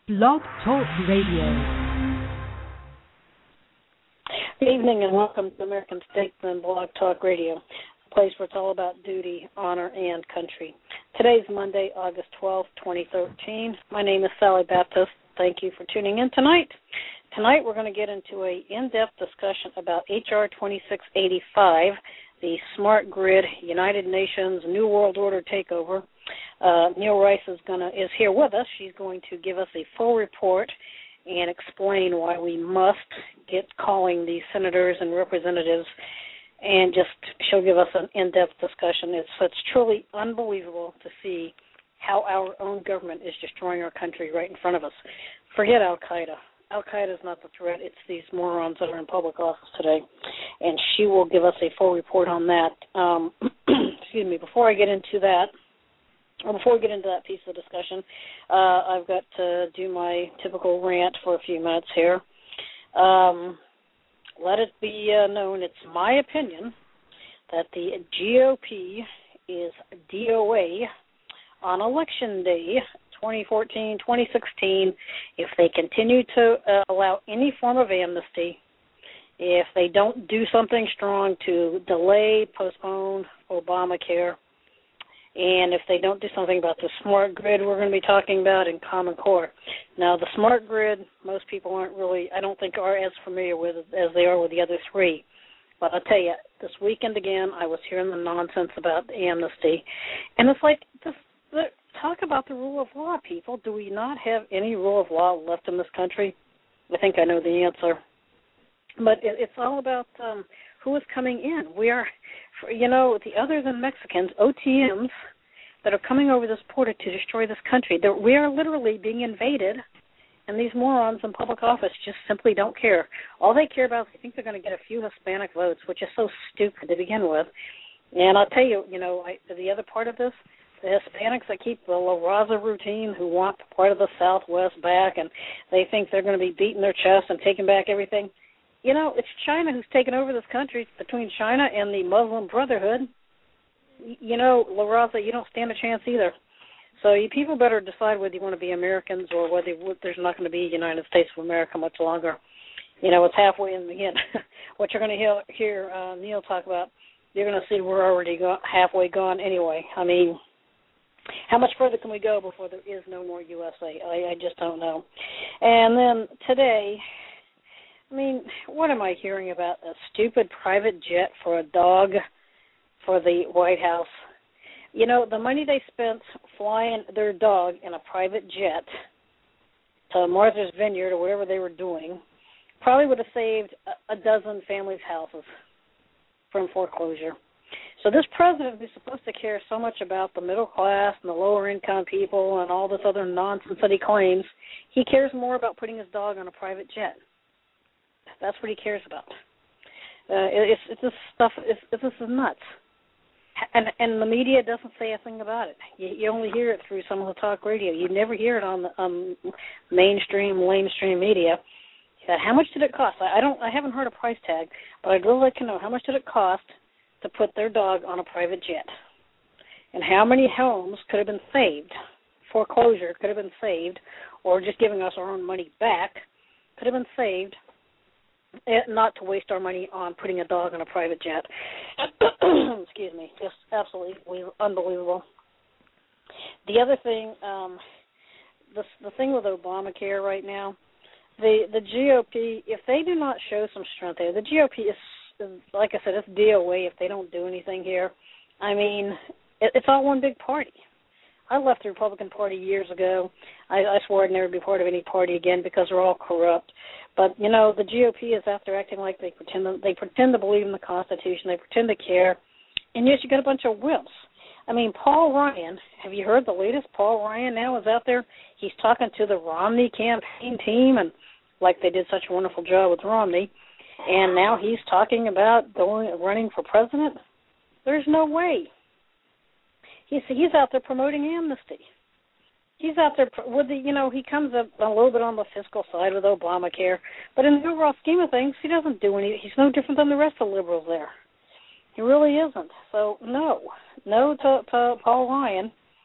Blog Talk Radio. Good evening and welcome to American Statesman Blog Talk Radio, a place where it's all about duty, honor, and country. Today's Monday, August 12, 2013. My name is Sally Baptist. Thank you for tuning in tonight. Tonight we're going to get into an in-depth discussion about H.R. 2685, the Smart Grid United Nations New World Order takeover. Neil Rice is here with us. She's going to give us a full report and explain why we must get calling these senators and representatives, and she'll give us an in-depth discussion. It's truly unbelievable to see how our own government is destroying our country right in front of us. Forget Al-Qaeda. Al-Qaeda is not the threat. It's these morons that are in public office today, and she will give us a full report on that. Excuse me. Before we get into that piece of discussion, I've got to do my typical rant for a few minutes here. Let it be known, it's my opinion that the GOP is DOA on Election Day 2014, 2016, if they continue to allow any form of amnesty, if they don't do something strong to delay, postpone Obamacare, and if they don't do something about the smart grid we're going to be talking about in Common Core. Now, the smart grid, most people I don't think are as familiar with it as they are with the other three. But I'll tell you, this weekend again, I was hearing the nonsense about amnesty. And it's like, talk about the rule of law, people. Do we not have any rule of law left in this country? I think I know the answer. But it's all about who is coming in. We are, the other than Mexicans, OTMs that are coming over this border to destroy this country. We are literally being invaded, and these morons in public office just simply don't care. All they care about is they think they're going to get a few Hispanic votes, which is so stupid to begin with. And I'll tell you, the other part of this, the Hispanics that keep the La Raza routine, who want part of the Southwest back, and they think they're going to be beating their chest and taking back everything. It's China who's taken over this country. Between China and the Muslim Brotherhood, La Raza, you don't stand a chance either. So you people better decide whether you want to be Americans or whether there's not going to be a United States of America much longer. It's halfway in the end. What you're going to hear Neil talk about, you're going to see we're already halfway gone anyway. I mean, how much further can we go before there is no more USA? I just don't know. And then today, what am I hearing about? A stupid private jet for a dog for the White House. The money they spent flying their dog in a private jet to Martha's Vineyard or whatever they were doing probably would have saved a dozen families' houses from foreclosure. So this president, who's supposed to care so much about the middle class and the lower income people and all this other nonsense that he claims, he cares more about putting his dog on a private jet. That's what he cares about. It's this stuff. This is nuts. And the media doesn't say a thing about it. You only hear it through some of the talk radio. You never hear it on the mainstream, lamestream media. How much did it cost? I haven't heard a price tag, but I'd really like to know how much did it cost to put their dog on a private jet, and how many homes could have been saved, foreclosure could have been saved, or just giving us our own money back could have been saved, not to waste our money on putting a dog on a private jet. Excuse me, just absolutely unbelievable. The other thing, the thing with Obamacare right now, the GOP, if they do not show some strength there, the GOP is, like I said, it's DOA if they don't do anything here. It's all one big party. I left the Republican Party years ago. I swore I'd never be part of any party again because they're all corrupt. But, the GOP is out there acting like they pretend to believe in the Constitution. They pretend to care. And yes, you got a bunch of wimps. Paul Ryan, have you heard the latest? Paul Ryan now is out there. He's talking to the Romney campaign team, and like they did such a wonderful job with Romney. And now he's talking about running for president. There's no way. He's out there promoting amnesty. He's out there with he comes up a little bit on the fiscal side with Obamacare, but in the overall scheme of things, he doesn't do any. He's no different than the rest of the liberals there. He really isn't. So no to Paul Ryan.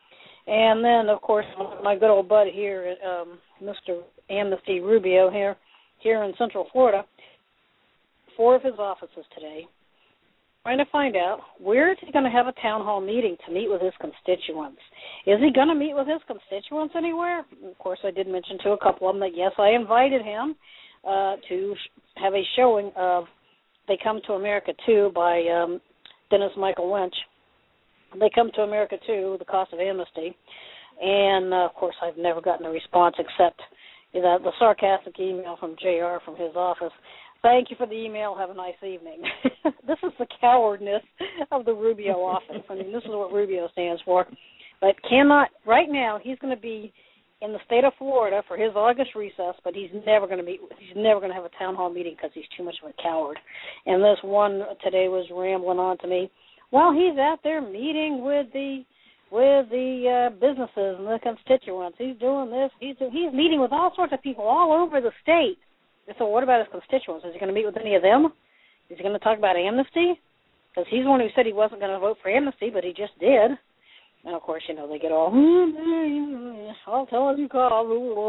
And then, of course, my good old bud here, Mr. Amnesty Rubio here in Central Florida, 4 of his offices today, trying to find out where is he going to have a town hall meeting to meet with his constituents. Is he going to meet with his constituents anywhere? Of course, I did mention to a couple of them that, yes, I invited him to have a showing of They Come to America Too by Dennis Michael Lynch. They Come to America Too, The Cost of Amnesty. And, of course, I've never gotten a response except the sarcastic email from JR from his office. Thank you for the email. Have a nice evening. This is the cowardness of the Rubio office. I mean, this is what Rubio stands for. But right now, he's going to be in the state of Florida for his August recess, but he's never going to have a town hall meeting because he's too much of a coward. And this one today was rambling on to me. Well, he's out there meeting with the businesses and the constituents. He's doing this. He's meeting with all sorts of people all over the state. So what about his constituents? Is he going to meet with any of them? Is he going to talk about amnesty? Because he's the one who said he wasn't going to vote for amnesty, but he just did. And, of course, they get all, I'll tell him you call,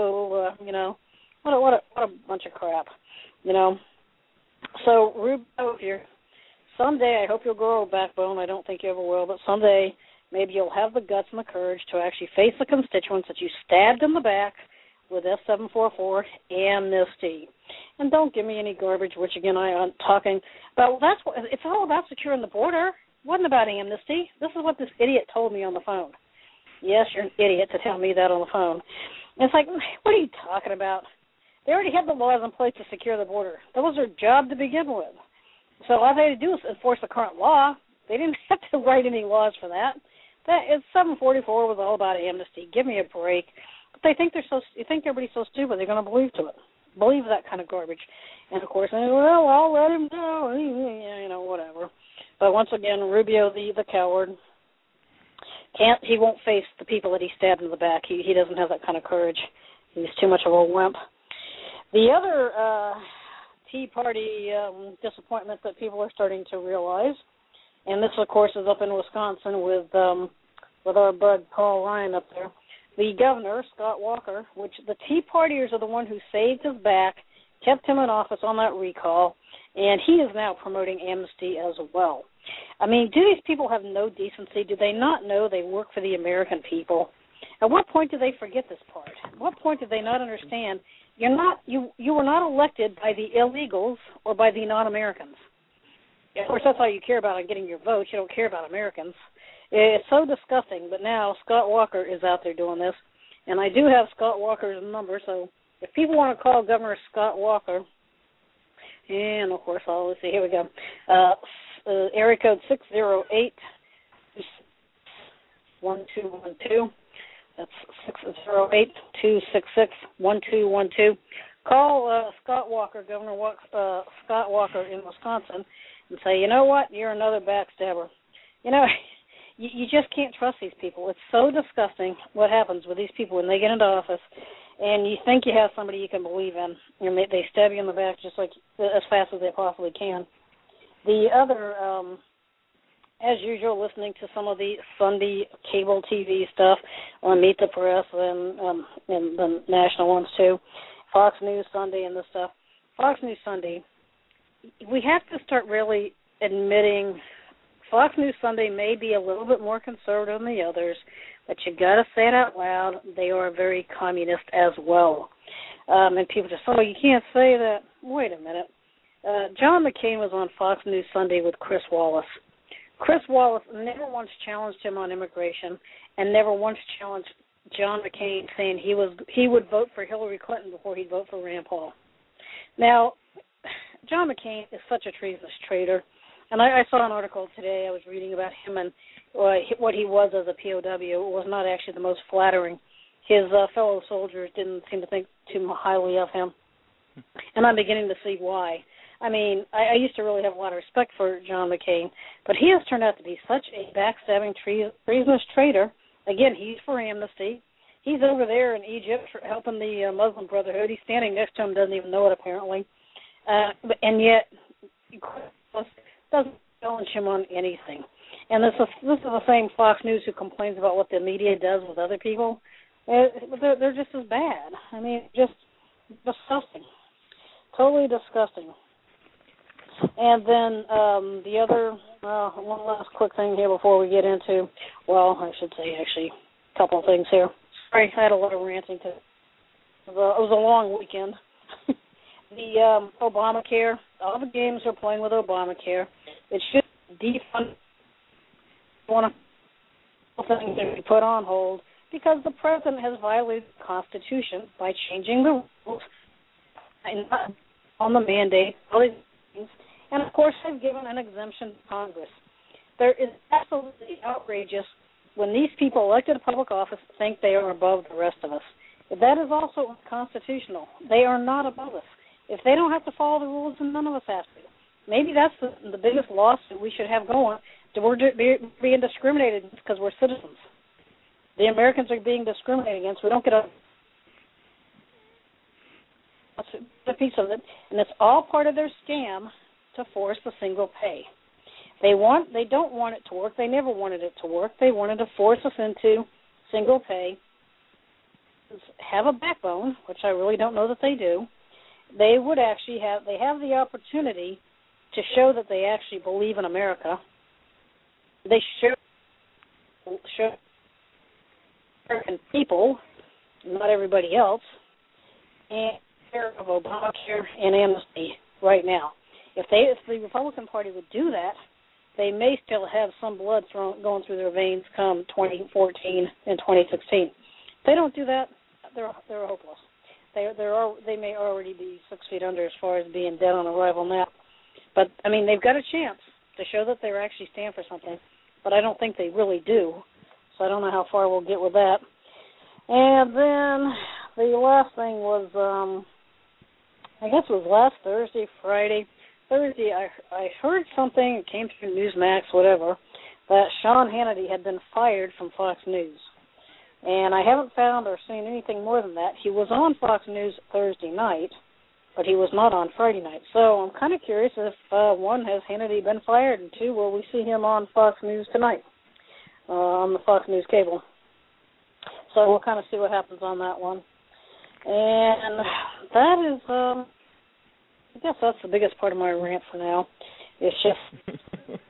what a bunch of crap, So, Rubio, someday I hope you'll grow a backbone. I don't think you ever will, but someday maybe you'll have the guts and the courage to actually face the constituents that you stabbed in the back with S-744 amnesty. And don't give me any garbage, which, again, I am talking about. It's all about securing the border. It wasn't about amnesty. This is what this idiot told me on the phone. Yes, you're an idiot to tell me that on the phone. And it's like, what are you talking about? They already have the laws in place to secure the border. That was their job to begin with. So all they had to do is enforce the current law. They didn't have to write any laws for that. That 744 was all about amnesty. Give me a break. But you think everybody's so stupid they're going to believe that kind of garbage. And of course, well, I'll let him go, whatever. But once again, Rubio, the coward, he won't face the people that he stabbed in the back. He doesn't have that kind of courage. He's too much of a wimp. The other Tea Party disappointment that people are starting to realize, and this, of course, is up in Wisconsin with our bud Paul Ryan up there. The governor, Scott Walker, which the Tea Partiers are the one who saved his back, kept him in office on that recall, and he is now promoting amnesty as well. I mean, do these people have no decency? Do they not know they work for the American people? At what point do they forget this part? At what point do they not understand you were not elected by the illegals or by the non-Americans? Of course, that's all you care about on getting your vote. You don't care about Americans. It's so disgusting, but now Scott Walker is out there doing this, and I do have Scott Walker's number, so if people want to call Governor Scott Walker, and, of course, let's see, here we go, area code 608-1212, that's 608-266-1212. Call Scott Walker, Governor Scott Walker in Wisconsin, and say, you know what, you're another backstabber. You just can't trust these people. It's so disgusting what happens with these people when they get into office, and you think you have somebody you can believe in, and they stab you in the back just like as fast as they possibly can. The other, as usual, listening to some of the Sunday cable TV stuff on Meet the Press and the national ones too, Fox News Sunday and this stuff. Fox News Sunday, we have to start really admitting Fox News Sunday may be a little bit more conservative than the others, but you got to say it out loud. They are very communist as well. And people just, you can't say that. Wait a minute. John McCain was on Fox News Sunday with Chris Wallace. Chris Wallace never once challenged him on immigration and never once challenged John McCain, saying he would vote for Hillary Clinton before he'd vote for Rand Paul. Now, John McCain is such a treasonous traitor. And I saw an article today. I was reading about him and what he was as a POW was not actually the most flattering. His fellow soldiers didn't seem to think too highly of him. And I'm beginning to see why. I mean, I used to really have a lot of respect for John McCain, but he has turned out to be such a backstabbing, treasonous traitor. Again, he's for amnesty. He's over there in Egypt helping the Muslim Brotherhood. He's standing next to him, doesn't even know it apparently. And yet, doesn't challenge him on anything. And this is the same Fox News who complains about what the media does with other people. They're just as bad. I mean, just disgusting. Totally disgusting. And then the other, one last quick thing here before we get into, well, I should say actually a couple of things here. Sorry, I had a lot of ranting to. It was a long weekend. The Obamacare, all the games are playing with Obamacare. It should defund one of the things that we put on hold because the president has violated the Constitution by changing the rules on the mandate, all these things, and of course have given an exemption to Congress. There is absolutely outrageous when these people elected to public office think they are above the rest of us. That is also unconstitutional. They are not above us. If they don't have to follow the rules, then none of us have to. Maybe that's the biggest lawsuit we should have going. We're being discriminated against because we're citizens. The Americans are being discriminated against. We don't get a piece of it, and it's all part of their scam to force the single pay. They don't want it to work. They never wanted it to work. They wanted to force us into single pay. Have a backbone, which I really don't know that they do. They would actually have the opportunity to show that they actually believe in America. They show American people, not everybody else, and care of Obamacare and amnesty right now. If the Republican Party would do that, they may still have some blood going through their veins come 2014 and 2016. If they don't do that, they're hopeless. They may already be 6 feet under as far as being dead on arrival now. But, I mean, they've got a chance to show that they actually stand for something. But I don't think they really do. So I don't know how far we'll get with that. And then the last thing was, I guess it was last Thursday, Friday. Thursday, I heard something, it came through Newsmax, whatever, that Sean Hannity had been fired from Fox News. And I haven't found or seen anything more than that. He was on Fox News Thursday night, but he was not on Friday night. So I'm kind of curious if, one, has Hannity been fired, and two, will we see him on Fox News tonight, on the Fox News cable. So we'll kind of see what happens on that one. And that is, I guess that's the biggest part of my rant for now. It's just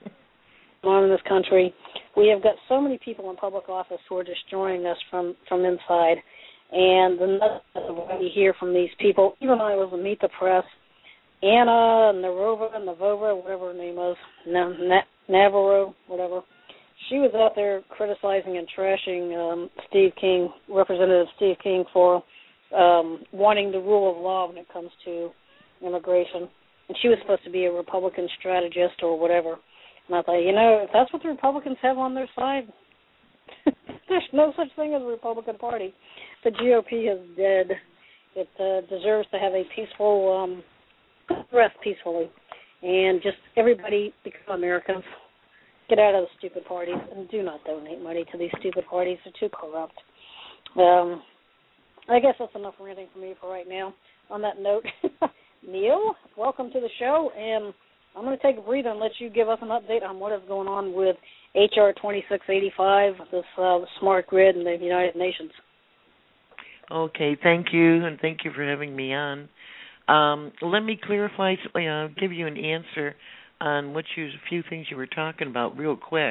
on in this country. We have got so many people in public office who are destroying us from inside. And the nuts that we hear from these people, even when I was at Meet the Press, Anna Navova, whatever her name was, Navarro, whatever, she was out there criticizing and trashing Steve King, Representative Steve King, for wanting the rule of law when it comes to immigration. And she was supposed to be a Republican strategist or whatever. And I thought, if that's what the Republicans have on their side, there's no such thing as a Republican Party. The GOP is dead. It deserves to have a peaceful, rest peacefully. And just everybody become Americans. Get out of the stupid parties and do not donate money to these stupid parties. They're too corrupt. I guess that's enough ranting for me for right now. On that note, Neil, welcome to the show, and I'm going to take a breather and let you give us an update on what is going on with H.R. 2685, this smart grid in the United Nations. Okay, thank you, and thank you for having me on. Let me clarify, give you an answer on a few things you were talking about real quick.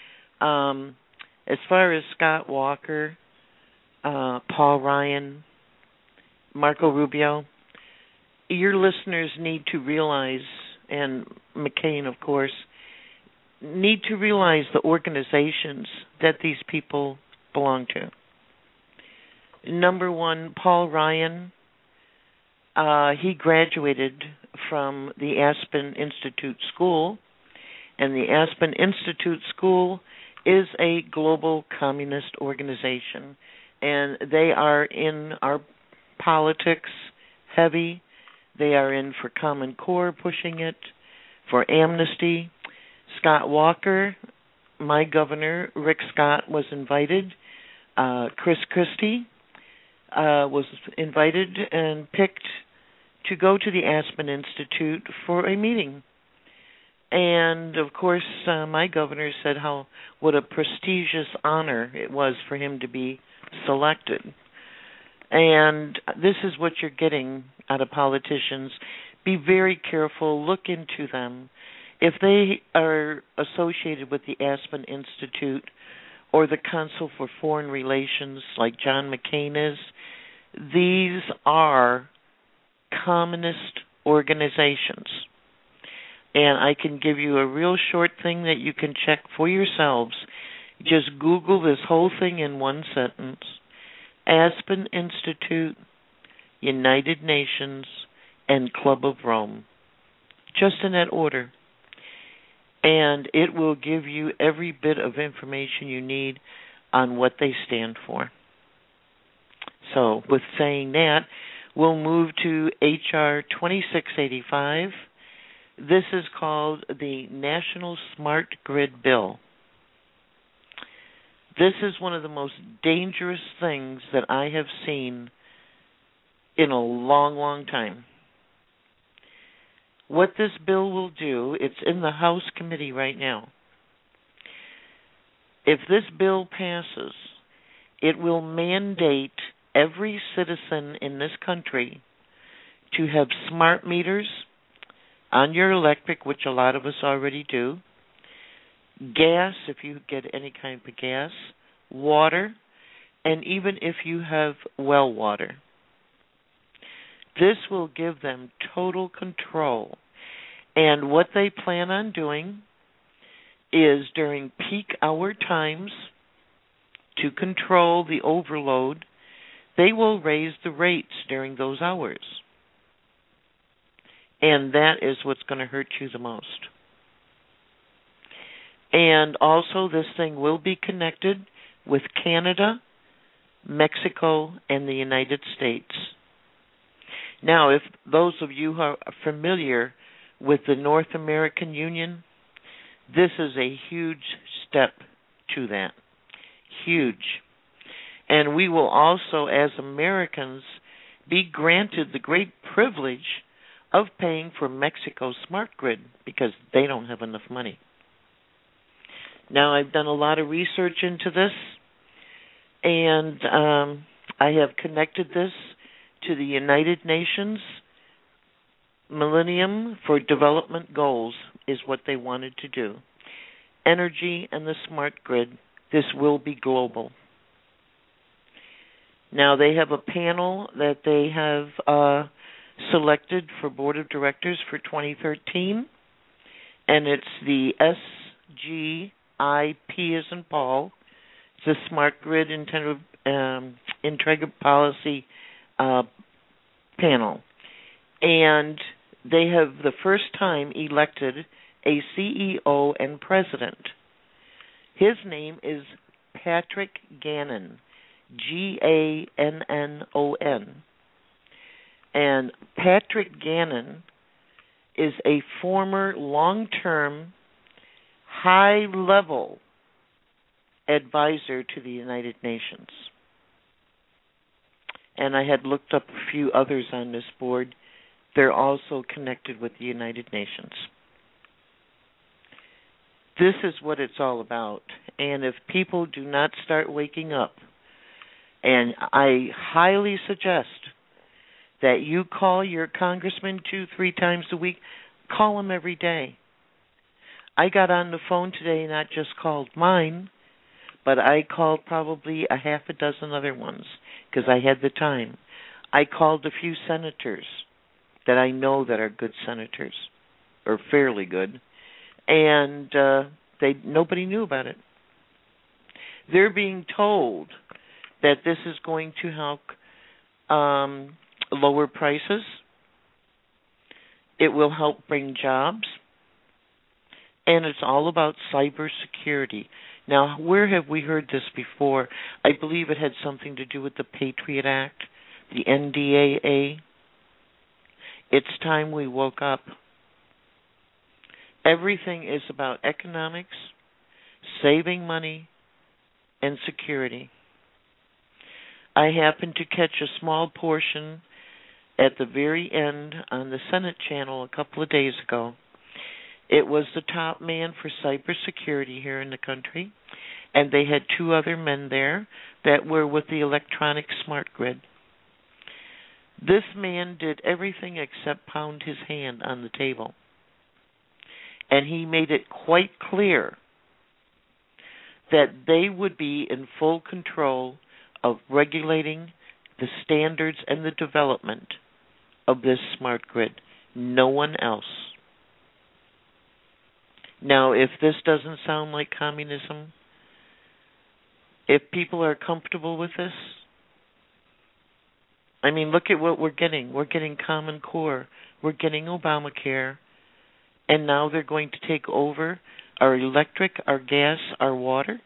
As far as Scott Walker, Paul Ryan, Marco Rubio, your listeners need to realize, and McCain, of course, need to realize the organizations that these people belong to. Number one, Paul Ryan, he graduated from the Aspen Institute School, and the Aspen Institute School is a global communist organization, and they are in our politics heavy. They are in for Common Core, pushing it, for amnesty. Scott Walker, my governor, Rick Scott, was invited. Chris Christie was invited and picked to go to the Aspen Institute for a meeting. And of course, my governor said what a prestigious honor it was for him to be selected. And this is what you're getting out of politicians. Be very careful. Look into them. If they are associated with the Aspen Institute or the Council for Foreign Relations, like John McCain is, these are communist organizations. And I can give you a real short thing that you can check for yourselves. Just Google this whole thing in one sentence. Aspen Institute, United Nations, and Club of Rome. Just in that order. And it will give you every bit of information you need on what they stand for. So, with saying that, we'll move to H.R. 2685. This is called the National Smart Grid Bill. This is one of the most dangerous things that I have seen in a long, long time. What this bill will do, it's in the House committee right now. If this bill passes, it will mandate every citizen in this country to have smart meters on your electric, which a lot of us already do, gas, if you get any kind of gas, water, and even if you have well water. This will give them total control. And what they plan on doing is during peak hour times, to control the overload, they will raise the rates during those hours. And that is what's going to hurt you the most. And also, this thing will be connected with Canada, Mexico, and the United States. Now, if those of you who are familiar with the North American Union, this is a huge step to that. Huge. And we will also, as Americans, be granted the great privilege of paying for Mexico's smart grid because they don't have enough money. Now, I've done a lot of research into this, and I have connected this to the United Nations Millennium for Development Goals is what they wanted to do. Energy and the smart grid, this will be global. Now, they have a panel that they have selected for Board of Directors for 2013, and it's the SGIP as in Paul. It's the Smart Grid Integrated Policy panel. And they have the first time elected a CEO and president. His name is Patrick Gannon, Gannon. And Patrick Gannon is a former long-term, high-level advisor to the United Nations. And I had looked up a few others on this board. They're also connected with the United Nations. This is what it's all about. And if people do not start waking up, and I highly suggest that you call your congressman 2-3 times a week, call him every day. I got on the phone today, not just called mine, but I called probably a half a dozen other ones because I had the time. I called a few senators that I know that are good senators, or fairly good, and nobody knew about it. They're being told that this is going to help lower prices. It will help bring jobs. And it's all about cybersecurity. Now, where have we heard this before? I believe it had something to do with the Patriot Act, the NDAA. It's time we woke up. Everything is about economics, saving money, and security. I happened to catch a small portion at the very end on the Senate channel a couple of days ago, It was the top man for cybersecurity here in the country, and they had two other men there that were with the electronic smart grid. This man did everything except pound his hand on the table. And he made it quite clear that they would be in full control of regulating the standards and the development of this smart grid. No one else. Now, if this doesn't sound like communism, if people are comfortable with this, I mean, look at what we're getting. We're getting Common Core. We're getting Obamacare. And now they're going to take over our electric, our gas, our water.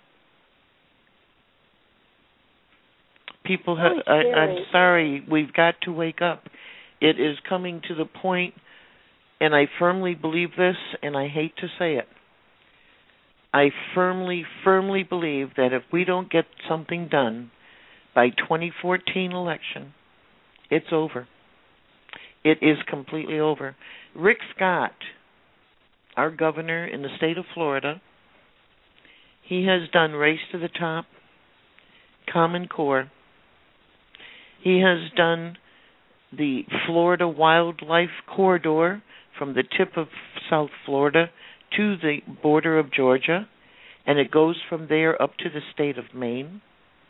People have, I'm sorry, we've got to wake up. It is coming to the point, and I firmly believe this, and I hate to say it. I firmly believe that if we don't get something done by 2014 election, it's over. It is completely over. Rick Scott, our governor in the state of Florida, he has done Race to the Top, Common Core. He has done the Florida Wildlife Corridor from the tip of South Florida to the border of Georgia, and it goes from there up to the state of Maine.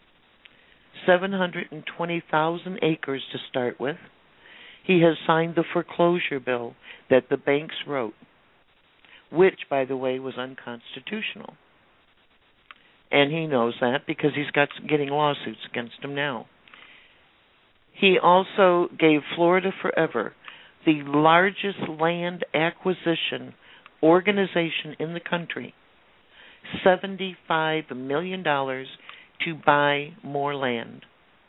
720,000 acres to start with. He has signed the foreclosure bill that the banks wrote, which, by the way, was unconstitutional. And he knows that because he's getting lawsuits against him now. He also gave Florida Forever the largest land acquisition organization in the country, $75 million to buy more land.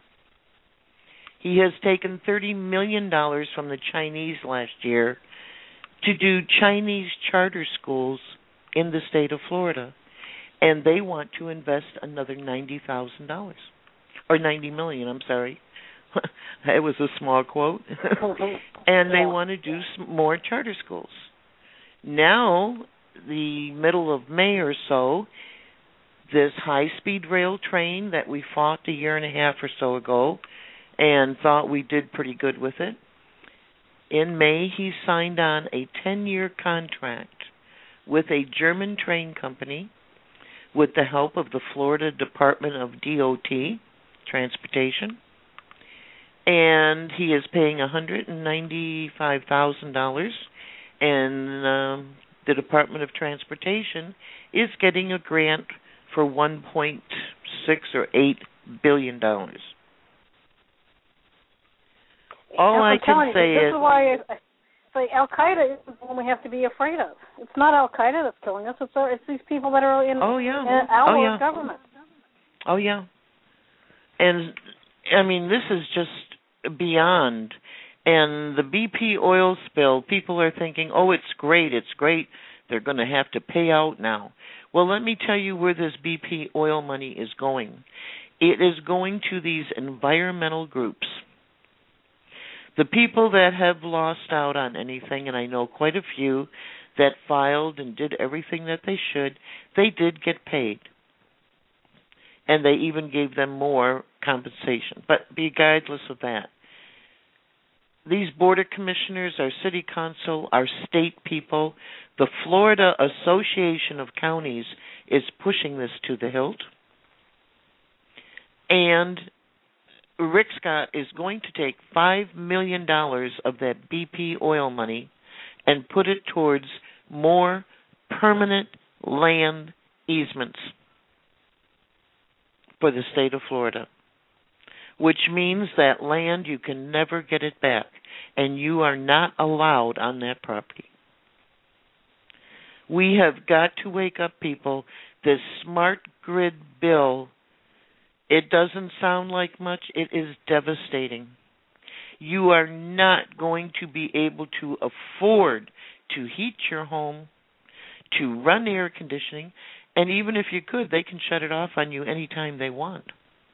He has taken $30 million from the Chinese last year to do Chinese charter schools in the state of Florida, and they want to invest another $90,000 or $90 million. I'm sorry, it was a small quote, and they want to do some more charter schools. Now, the middle of May or so, this high-speed rail train that we fought a year and a half or so ago and thought we did pretty good with it, in May he signed on a 10-year contract with a German train company with the help of the Florida Department of DOT, Transportation, and he is paying $195,000, and the Department of Transportation is getting a grant for $1.6 or $8 billion. All I can say is... This is why I say Al Qaeda is the one we have to be afraid of. It's not Al Qaeda that's killing us. It's these people that are in our government. Oh, yeah. And, I mean, this is just beyond. And the BP oil spill, people are thinking, oh, it's great. They're going to have to pay out now. Well, let me tell you where this BP oil money is going. It is going to these environmental groups. The people that have lost out on anything, and I know quite a few that filed and did everything that they should, they did get paid. And they even gave them more compensation. But regardless of that, these border commissioners, our city council, our state people, the Florida Association of Counties is pushing this to the hilt. And Rick Scott is going to take $5 million of that BP oil money and put it towards more permanent land easements for the state of Florida, which means that land you can never get it back, and you are not allowed on that property. We have got to wake up, people. This smart grid bill, it doesn't sound like much. It is devastating. You are not going to be able to afford to heat your home, to run air conditioning, and even if you could, they can shut it off on you anytime they want.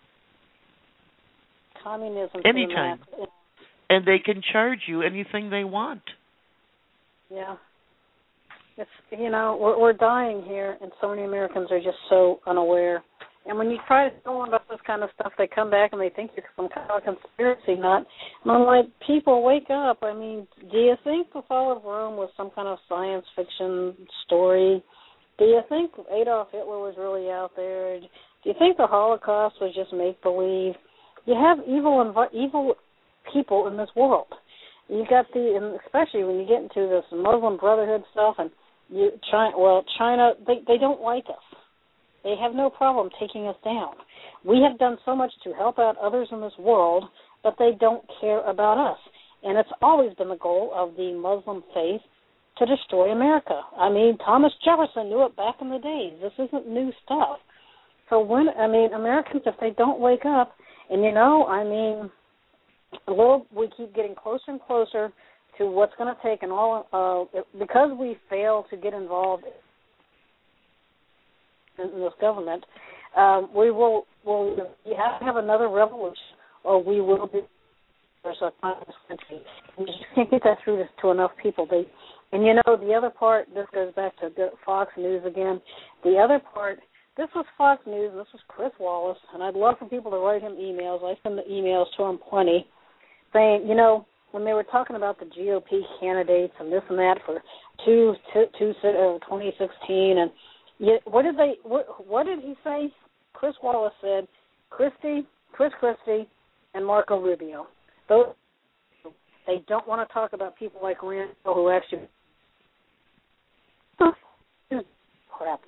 Communism. Anytime. And they can charge you anything they want. Yeah. It's, we're dying here, and so many Americans are just so unaware. And when you try to tell them about this kind of stuff, they come back and they think you're some kind of conspiracy nut. And I'm like, people, wake up. I mean, do you think the fall of Rome was some kind of science fiction story? Do you think Adolf Hitler was really out there? Do you think the Holocaust was just make-believe? You have evil people in this world. You got and especially when you get into this Muslim Brotherhood stuff, and China, they don't like us. They have no problem taking us down. We have done so much to help out others in this world, but they don't care about us. And it's always been the goal of the Muslim faith to destroy America. I mean, Thomas Jefferson knew it back in the days. This isn't new stuff. So Americans, if they don't wake up, and we keep getting closer and closer to what's going to take, and all because we fail to get involved in this government, we'll have to have another revolution, or we will be a communist country. We just can't get that through to enough people. The other part, this goes back to Fox News again. The other part, this was Fox News, and this was Chris Wallace, and I'd love for people to write him emails. I send the emails to him plenty, saying, when they were talking about the GOP candidates and this and that for 2016, and what did he say? Chris Wallace said, Chris Christie, and Marco Rubio. They don't want to talk about people like Rand who actually crap,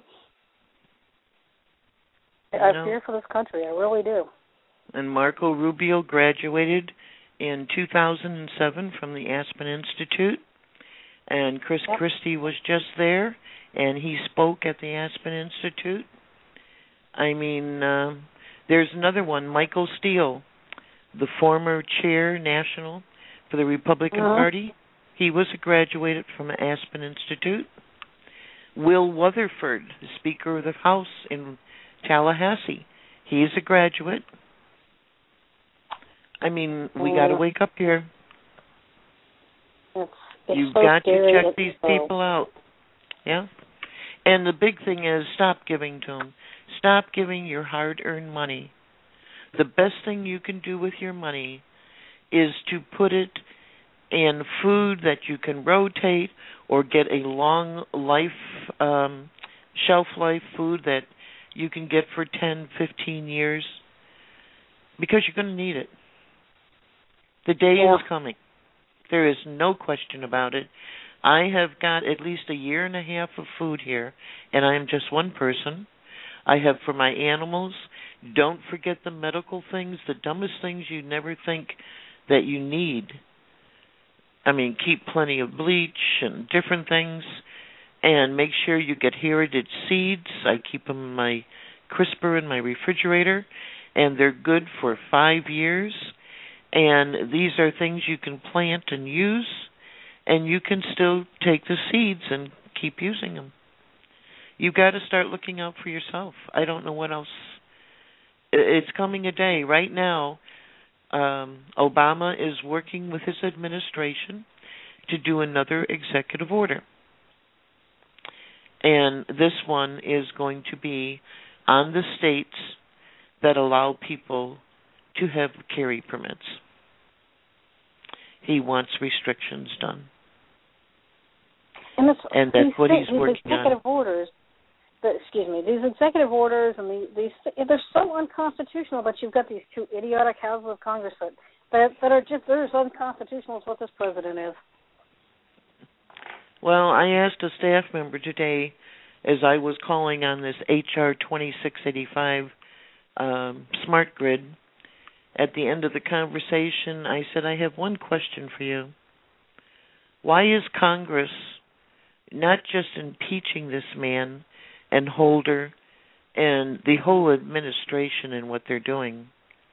I fear for this country. I really do. And Marco Rubio graduated in 2007 from the Aspen Institute, and Chris Christie was just there, and he spoke at the Aspen Institute. I mean, there's another one, Michael Steele, the former chair national for the Republican Party. He was a graduate from the Aspen Institute. Will Weatherford, the Speaker of the House in Tallahassee, he's a graduate. I mean, we got to wake up here. You've so got scary. to check these people out. Yeah? And the big thing is, stop giving to them. Stop giving your hard-earned money. The best thing you can do with your money is to put it in food that you can rotate, or get a long shelf life food that you can get for 10, 15 years, because you're going to need it. The day is coming. There is no question about it. I have got at least a year and a half of food here, and I am just one person. I have for my animals. Don't forget the medical things, the dumbest things you never think that you need. I mean, keep plenty of bleach and different things, and make sure you get heritage seeds. I keep them in my crisper in my refrigerator, and they're good for 5 years. And these are things you can plant and use, and you can still take the seeds and keep using them. You've got to start looking out for yourself. I don't know what else. It's coming a day. Right now, Obama is working with his administration to do another executive order. And this one is going to be on the states that allow people to have carry permits. He wants restrictions done. And that's what he's working on. These executive orders and they're so unconstitutional, but you've got these two idiotic houses of Congress that are just as unconstitutional as what this president is. Well, I asked a staff member today, as I was calling on this HR 2685 smart grid, at the end of the conversation, I said, I have one question for you. Why is Congress not just impeaching this man and Holder and the whole administration and what they're doing?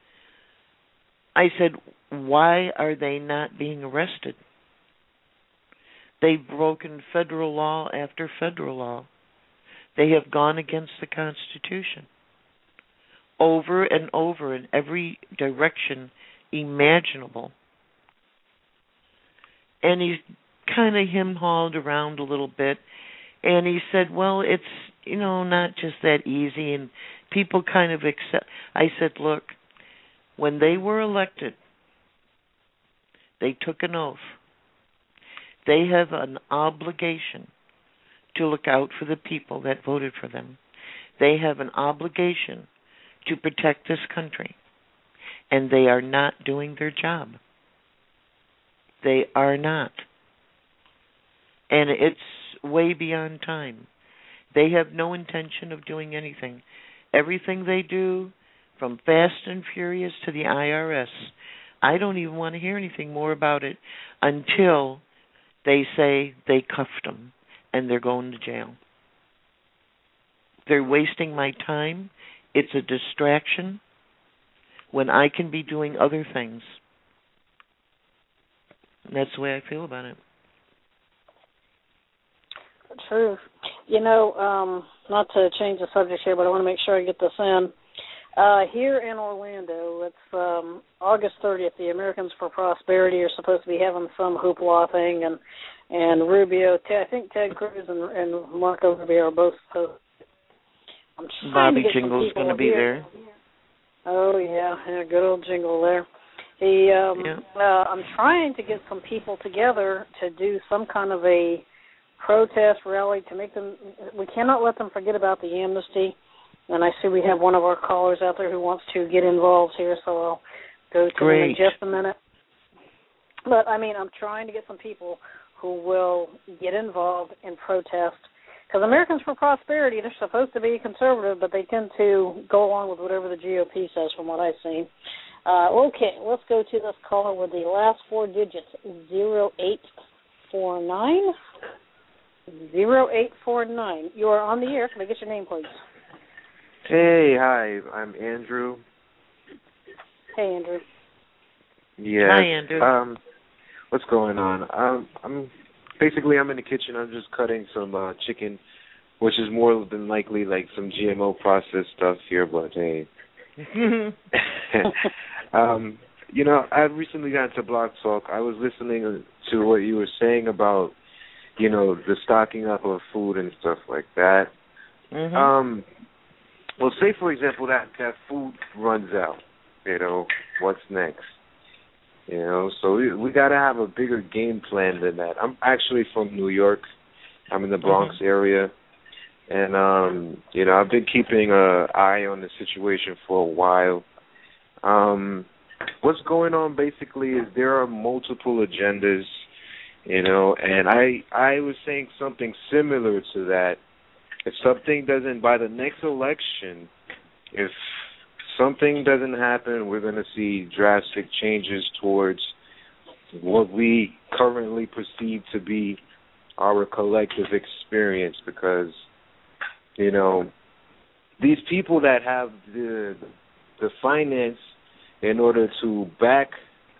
I said, why are they not being arrested? They've broken federal law after federal law. They have gone against the Constitution over and over in every direction imaginable. And kind of him-hawed around a little bit, and he said, well, it's, not just that easy, and people kind of accept. I said, look, when they were elected, they took an oath. They have an obligation to look out for the people that voted for them. They have an obligation to protect this country, and they are not doing their job. They are not. And it's way beyond time. They have no intention of doing anything. Everything they do, from Fast and Furious to the IRS, I don't even want to hear anything more about it until they say they cuffed them and they're going to jail. They're wasting my time. It's a distraction when I can be doing other things. And that's the way I feel about it. True. Not to change the subject here, but I want to make sure I get this in. Here in Orlando, it's August 30th. The Americans for Prosperity are supposed to be having some hoopla thing, and Rubio, I think Ted Cruz and Marco Rubio are both supposed. I'm trying Bobby to get Jingle's going to be there. Oh yeah, good old Jingle there. I'm trying to get some people together to do some kind of a protest rally to make them. We cannot let them forget about the amnesty. And I see we have one of our callers out there who wants to get involved here, so I'll go to them in just a minute. But, I'm trying to get some people who will get involved in protest. Because Americans for Prosperity, they're supposed to be conservative, but they tend to go along with whatever the GOP says from what I've seen. Okay, let's go to this caller with the last four digits, 0849. 0849. You are on the air. Can I get your name, please? Hey, hi. I'm Andrew. Hey, Andrew. Yeah. Hi, Andrew. What's going on? I'm in the kitchen. I'm just cutting some chicken, which is more than likely like some GMO processed stuff here. But hey, I recently got into Blog Talk. I was listening to what you were saying about, the stocking up of food and stuff like that. Mm-hmm. Well, say, for example, that food runs out, what's next? So we got to have a bigger game plan than that. I'm actually from New York. I'm in the Bronx area. And, I've been keeping an eye on the situation for a while. What's going on basically is there are multiple agendas, and I was saying something similar to that. If something doesn't, by the next election, if something doesn't happen, we're going to see drastic changes towards what we currently perceive to be our collective experience because, these people that have the finance in order to back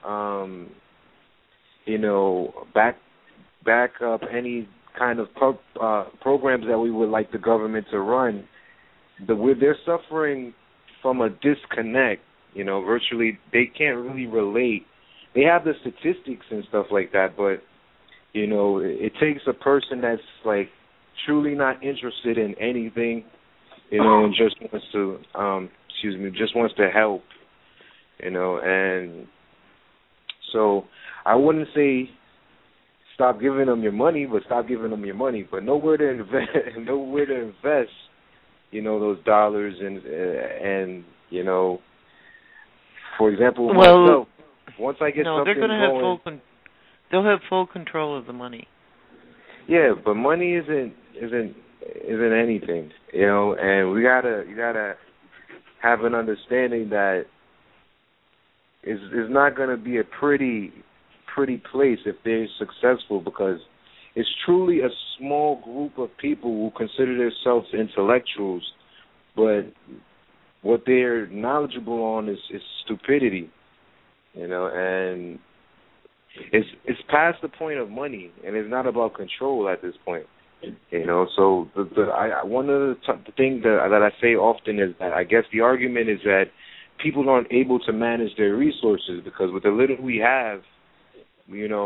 up any kind of programs that we would like the government to run, they're suffering from a disconnect. Virtually they can't really relate. They have the statistics and stuff like that, but it takes a person that's like truly not interested in anything, and just wants to help, and so I wouldn't say stop giving them your money, but nowhere to invest, those dollars and for example, myself, once I get something they're going to going, they'll have full control of the money. Yeah, but money isn't anything, and you gotta have an understanding that is not going to be a pretty place if they're successful, because it's truly a small group of people who consider themselves intellectuals, but what they're knowledgeable on is stupidity, and it's past the point of money, and it's not about control at this point, So one of the things that I say often is that I guess the argument is that people aren't able to manage their resources because with the little we have, we're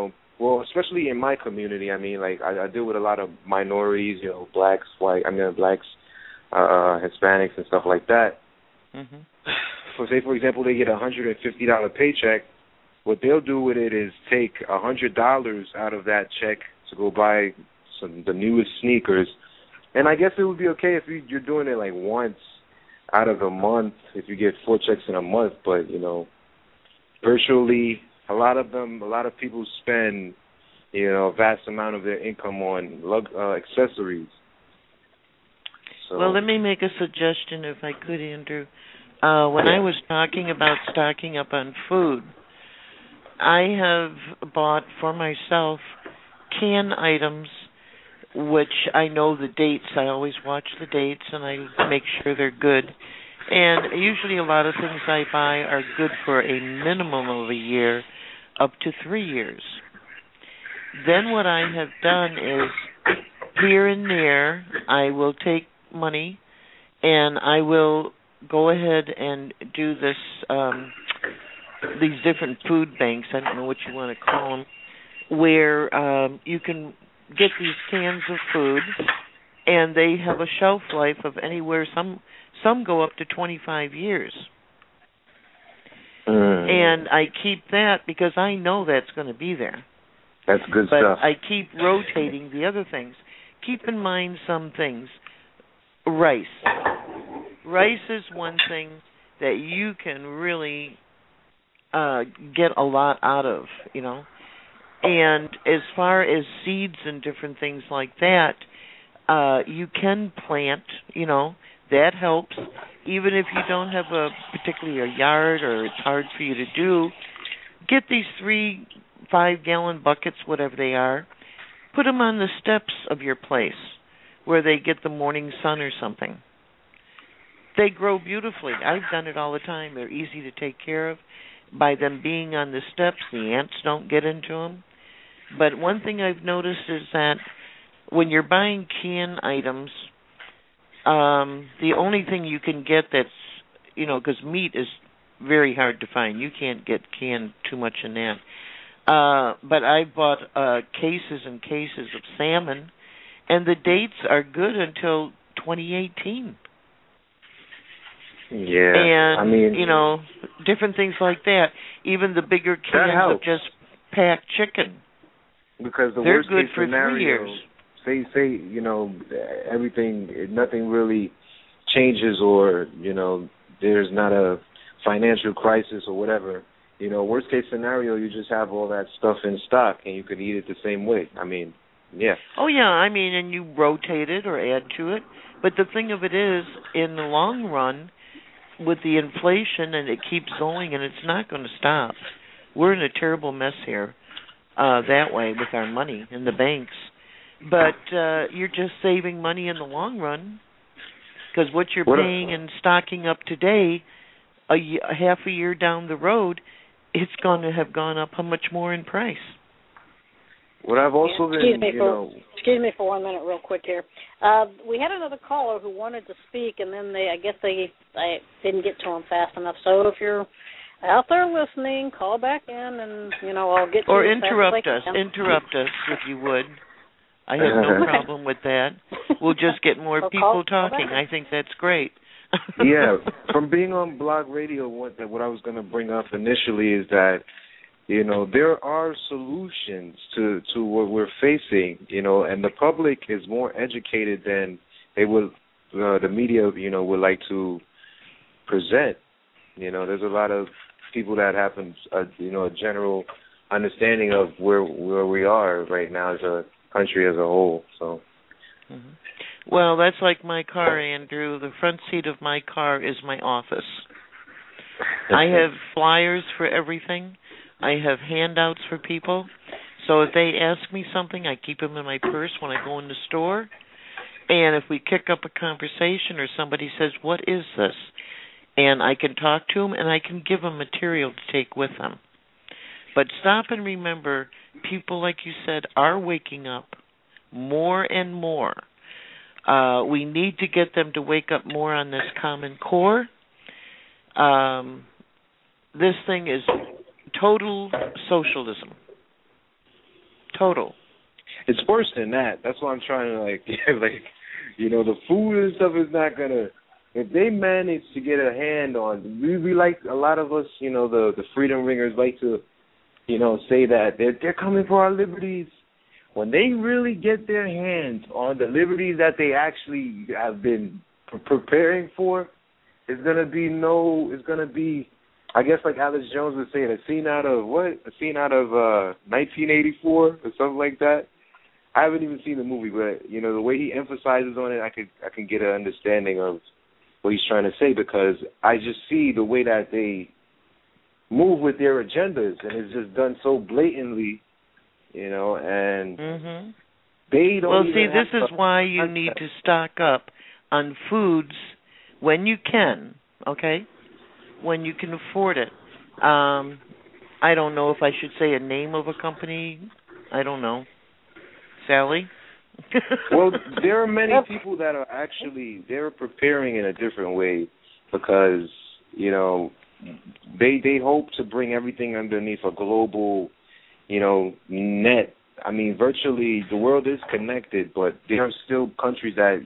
well, especially in my community. I mean, like I deal with a lot of minorities, blacks, blacks, Hispanics, and stuff like that. Mm-hmm. For example, they get a $150 paycheck. What they'll do with it is take $100 out of that check to go buy the newest sneakers. And I guess it would be okay if you're doing it like once out of a month, if you get 4 checks in a month. But virtually a lot of people spend a vast amount of their income on accessories. So, well, let me make a suggestion, if I could, Andrew. When I was talking about stocking up on food, I have bought for myself canned items, which I know the dates. I always watch the dates, and I make sure they're good. And usually a lot of things I buy are good for a minimum of a year, up to 3 years. Then what I have done is, here and there, I will take money, and I will go ahead and do this, these different food banks, I don't know what you want to call them, where you can get these cans of food, and they have a shelf life of anywhere, some go up to 25 years. And I keep that because I know that's going to be there. That's good stuff. But I keep rotating the other things. Keep in mind some things. Rice. Rice is one thing that you can really get a lot out of, And as far as seeds and different things like that, you can plant, that helps. Even if you don't have a particular yard or it's hard for you to do, get these 3 5-gallon buckets, whatever they are, put them on the steps of your place where they get the morning sun or something. They grow beautifully. I've done it all the time. They're easy to take care of. By them being on the steps, the ants don't get into them. But one thing I've noticed is that when you're buying canned items, the only thing you can get that's, because meat is very hard to find. You can't get canned too much in that. But I bought cases and cases of salmon, and the dates are good until 2018. Yeah, and I mean, different things like that. Even the bigger cans of just packed chicken, because they're worst good case for scenario, 3 years. Say nothing really changes, or there's not a financial crisis or whatever. Worst case scenario, you just have all that stuff in stock and you could eat it the same way. I mean, yeah. Oh yeah, and you rotate it or add to it. But the thing of it is, in the long run, with the inflation, and it keeps going, and it's not going to stop. We're in a terrible mess here that way with our money in the banks. But you're just saving money in the long run, because what you're paying and stocking up today, half a year down the road, it's going to have gone up how much more in price. What I've also Excuse me for 1 minute real quick here. We had another caller who wanted to speak, and then I guess they didn't get to him fast enough. So if you're out there listening, call back in, and, I'll get to you. Or interrupt us if you would. I have no problem with that. We'll just get more people talking. I think that's great. Yeah, from being on Blog Radio, what I was going to bring up initially is that, there are solutions to what we're facing, and the public is more educated than the media, would like to present. There's a lot of people that have, a general understanding of where we are right now as a country as a whole. So. Mm-hmm. Well, that's like my car, Andrew. The front seat of my car is my office. I have flyers for everything. I have handouts for people. So if they ask me something, I keep them in my purse when I go in the store. And if we kick up a conversation or somebody says, "What is this?" and I can talk to them and I can give them material to take with them. But stop and remember, people, like you said, are waking up more and more. We need to get them to wake up more on this Common Core. This thing is total socialism. total. It's worse than that. That's why I'm trying to the food and stuff is not gonna. If they manage to get a hand on, we like a lot of us, the freedom ringers like to, say that they're coming for our liberties. When they really get their hands on the liberties that they actually have been preparing for, it's gonna be, I guess, like Alex Jones was saying, a scene out of 1984 or something like that. I haven't even seen the movie, but the way he emphasizes on it, I can get an understanding of what he's trying to say, because I just see the way that they move with their agendas, and it's just done so blatantly, and they don't. Well, see, this is why you need to stock up on foods when you can, okay? When you can afford it. I don't know if I should say a name of a company. I don't know. Sally? Well, there are many people that are actually, they're preparing in a different way, because, they hope to bring everything underneath a global, net. I mean, virtually the world is connected, but there are still countries that,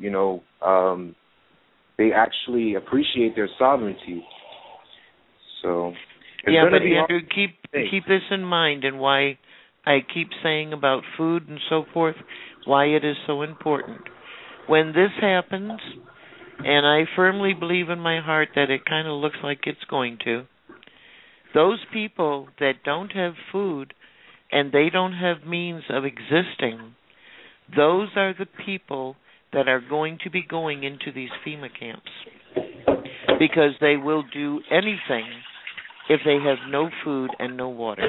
they actually appreciate their sovereignty. So, yeah, but Andrew, keep this in mind, and why I keep saying about food and so forth, why it is so important. When this happens, and I firmly believe in my heart that it kind of looks like it's going to, those people that don't have food and they don't have means of existing, those are the people that are going to be going into these FEMA camps, because they will do anything if they have no food and no water.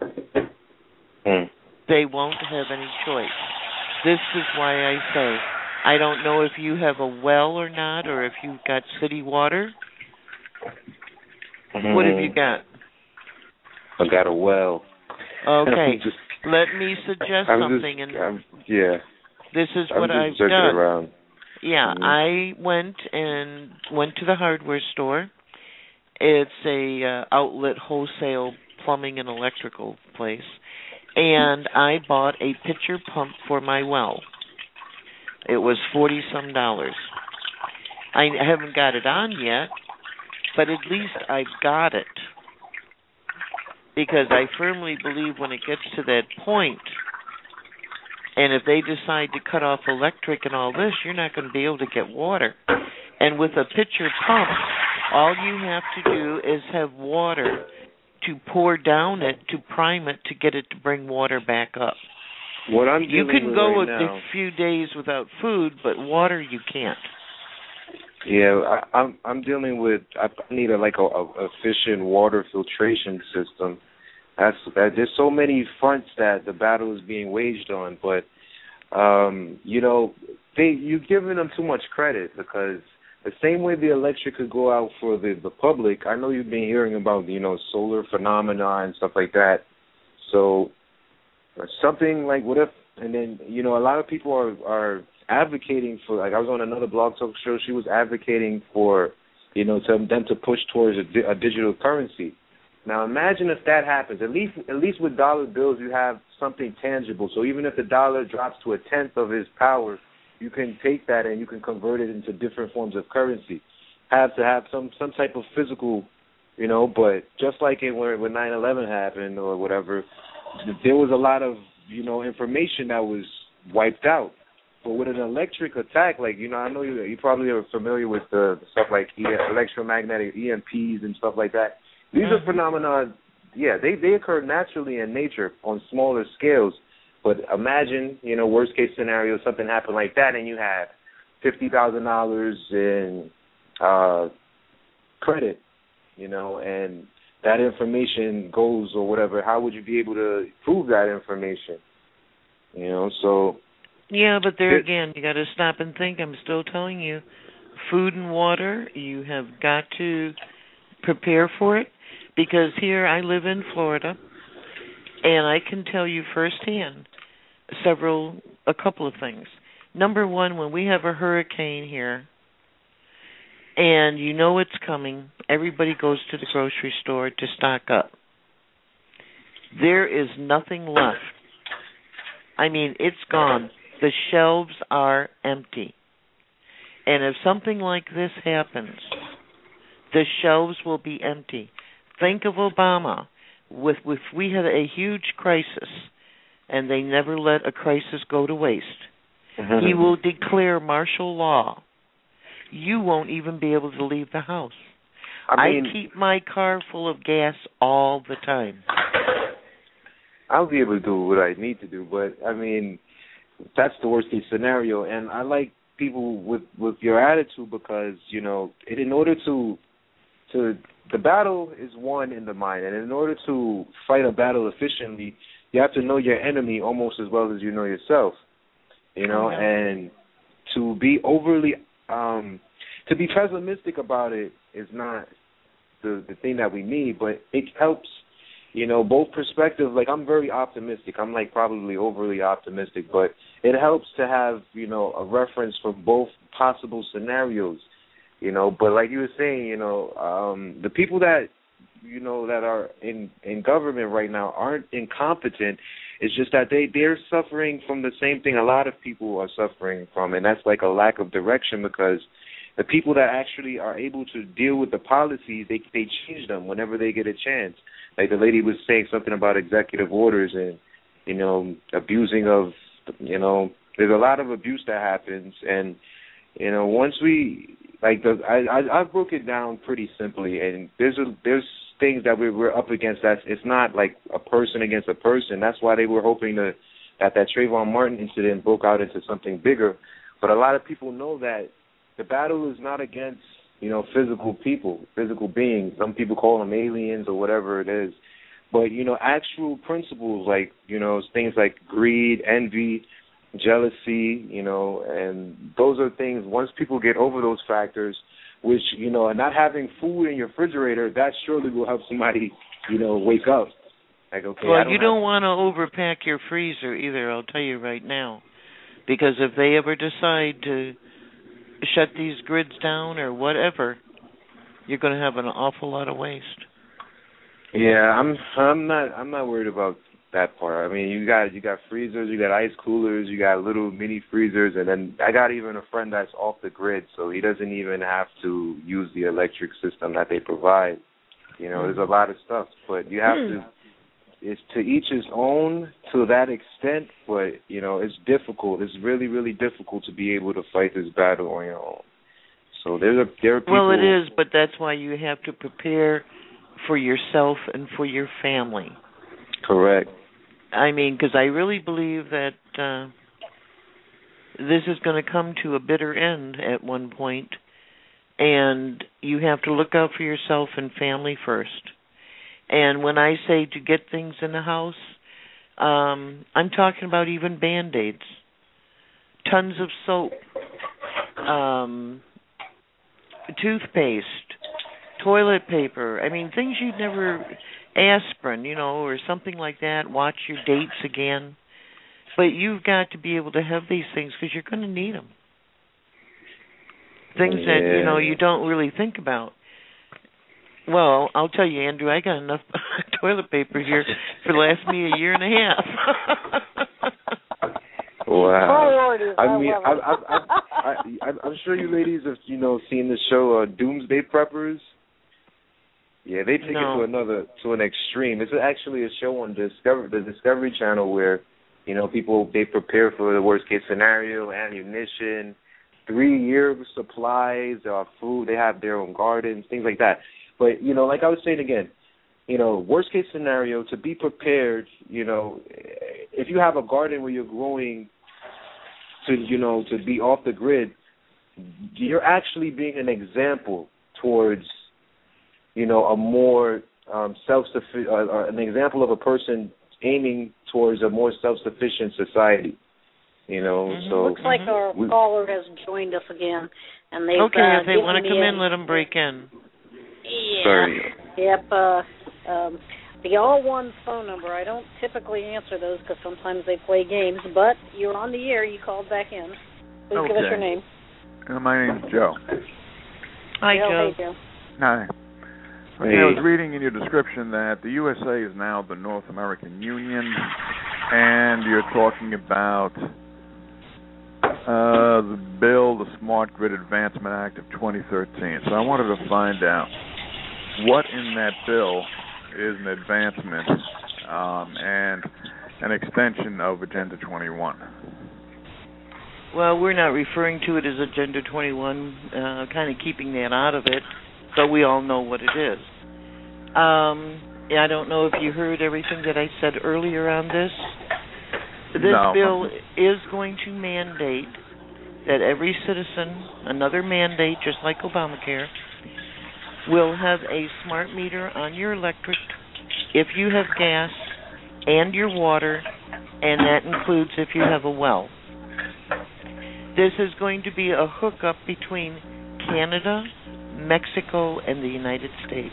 They won't have any choice. This is why I say, I don't know if you have a well or not, or if you've got city water. What have you got? I got a well. Okay. Let me suggest something. This is what I've done. Around. Yeah, I went to the hardware store. It's a outlet wholesale plumbing and electrical place. And I bought a pitcher pump for my well. It was $40-some. I haven't got it on yet, but at least I've got it. Because I firmly believe when it gets to that point, and if they decide to cut off electric and all this, you're not going to be able to get water. And with a pitcher pump, all you have to do is have water to pour down it, to prime it, to get it to bring water back up. You can go a few days without food, but water you can't. Yeah, I'm dealing with. I need a efficient water filtration system. There's so many fronts that the battle is being waged on, but you're giving them too much credit, because the same way the electric could go out for the public, I know you've been hearing about, solar phenomena and stuff like that. So something like, what if, and then, a lot of people are advocating for, like I was on another blog talk show, she was advocating for, them to push towards a digital currency. Now imagine if that happens. At least with dollar bills you have something tangible. So even if the dollar drops to 1/10 of its power, you can take that and you can convert it into different forms of currency. Have to have some type of physical, but just like when 9/11 happened or whatever, there was a lot of, information that was wiped out. But with an electric attack, I know you probably are familiar with the stuff like electromagnetic EMPs and stuff like that. These are phenomena, they occur naturally in nature on smaller scales. But imagine, worst case scenario, something happened like that, and you have $50,000 in credit, and that information goes or whatever. How would you be able to prove that information? So. Yeah, but there again, you got to stop and think. I'm still telling you, food and water, you have got to prepare for it, because here I live in Florida, and I can tell you firsthand a couple of things. Number one, when we have a hurricane here, and it's coming, everybody goes to the grocery store to stock up. There is nothing left I mean, it's gone. The shelves are empty. And if something like this happens, the shelves will be empty. Think of Obama. If we had a huge crisis, and they never let a crisis go to waste, he will declare martial law. You won't even be able to leave the house. I keep my car full of gas all the time. I'll be able to do what I need to do, but I mean, that's the worst case scenario. And I like people with your attitude because, you know, in order to the battle is won in the mind, and in order to fight a battle efficiently, you have to know your enemy almost as well as you know yourself. You know, and to be overly to be pessimistic about it is not the thing that we need, but it helps, you know, both perspectives. Like, I'm very optimistic. I'm, like, probably overly optimistic, but it helps to have, you know, a reference from both possible scenarios, you know. But like you were saying, you know, the people that, you know, that are in government right now aren't incompetent. It's just that they're suffering from the same thing a lot of people are suffering from, and that's like a lack of direction, because the people that actually are able to deal with the policies, they change them whenever they get a chance. Like the lady was saying something about executive orders and, you know, abusing of, you know, there's a lot of abuse that happens. And, you know, once we, like, I broke it down pretty simply, and there's things that we're up against that it's not like a person against a person. That's why they were hoping that Trayvon Martin incident broke out into something bigger. But a lot of people know that the battle is not against, you know, physical people, physical beings. Some people call them aliens or whatever it is. But, you know, actual principles like, you know, things like greed, envy, jealousy, you know, and those are things, once people get over those factors, which, you know, and not having food in your refrigerator, that surely will help somebody, you know, wake up. Like, okay, well, you don't want to overpack your freezer either, I'll tell you right now. Because if they ever decide to shut these grids down or whatever, you're going to have an awful lot of waste. Yeah, I'm not worried about that part. I mean, you got freezers, you got ice coolers, you got little mini freezers, and then I got even a friend that's off the grid, so he doesn't even have to use the electric system that they provide. You know, there's a lot of stuff, but you have to. It's to each his own to that extent, but you know, it's difficult. It's really, really difficult to be able to fight this battle on your own. So there are people. Well, it is, but that's why you have to prepare for yourself and for your family. Correct. I mean, because I really believe that this is going to come to a bitter end at one point, and you have to look out for yourself and family first. And when I say to get things in the house, I'm talking about even Band-Aids, tons of soap, toothpaste, toilet paper. I mean, things you'd never, aspirin, you know, or something like that. Watch your dates again. But you've got to be able to have these things because you're going to need them. Things that, you know, you don't really think about. Well, I'll tell you, Andrew, I got enough toilet paper here to last me a year and a half. Wow. I mean, I'm sure you ladies have, you know, seen the show Doomsday Preppers. Yeah, they take it to an extreme. It's actually a show on the Discovery Channel where, you know, people, they prepare for the worst case scenario, ammunition, 3-year supplies, food. They have their own gardens, things like that. But, you know, like I was saying again, you know, worst case scenario, to be prepared, you know, if you have a garden where you're growing to, you know, to be off the grid, you're actually being an example towards, you know, a more self-sufficient, an example of a person aiming towards a more self-sufficient society. You know, so looks like our caller has joined us again, and they've if they want to come in, let them break in. Yeah. Sorry. Yep. The All One phone number. I don't typically answer those because sometimes they play games. But you're on the air. You called back in. Please give us your name. My name's Joe. Hi, Joe. Hey, Joe. Hi. Okay, I was reading in your description that the USA is now the North American Union. and you're talking about the bill, the Smart Grid Advancement Act of 2013. So I wanted to find out what in that bill is an advancement and an extension of Agenda 21. Well, we're not referring to it as Agenda 21, kind of keeping that out of it, so we all know what it is. I don't know if you heard everything that I said earlier on this. This bill is going to mandate that every citizen, another mandate just like Obamacare, will have a smart meter on your electric if you have gas and your water, and that includes if you have a well. This is going to be a hookup between Canada, Mexico, and the United States.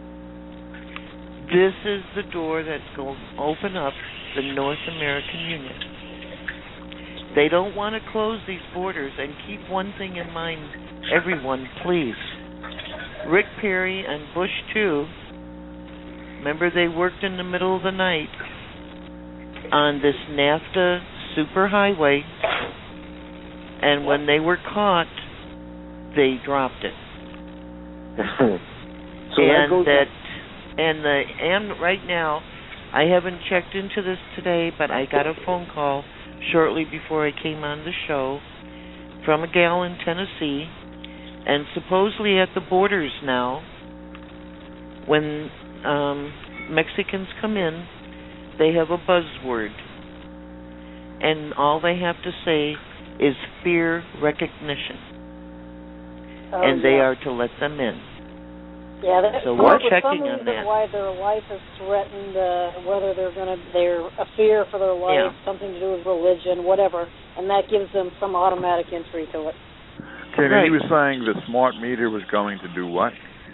This is the door that's going to open up the North American Union. They don't want to close these borders, and keep one thing in mind, everyone, please. Rick Perry and Bush too, remember they worked in the middle of the night on this NAFTA superhighway, and when they were caught, they dropped it. So and right now, I haven't checked into this today, but I got a phone call shortly before I came on the show from a gal in Tennessee, and supposedly at the borders now, when Mexicans come in, they have a buzzword, and all they have to say is fear recognition, and they are to let them in. Yeah, that's so we're checking some on that. Why their life is threatened, whether they're a fear for their life, something to do with religion, whatever, and that gives them some automatic entry to it. Okay, right. He was saying the smart meter was going to do what?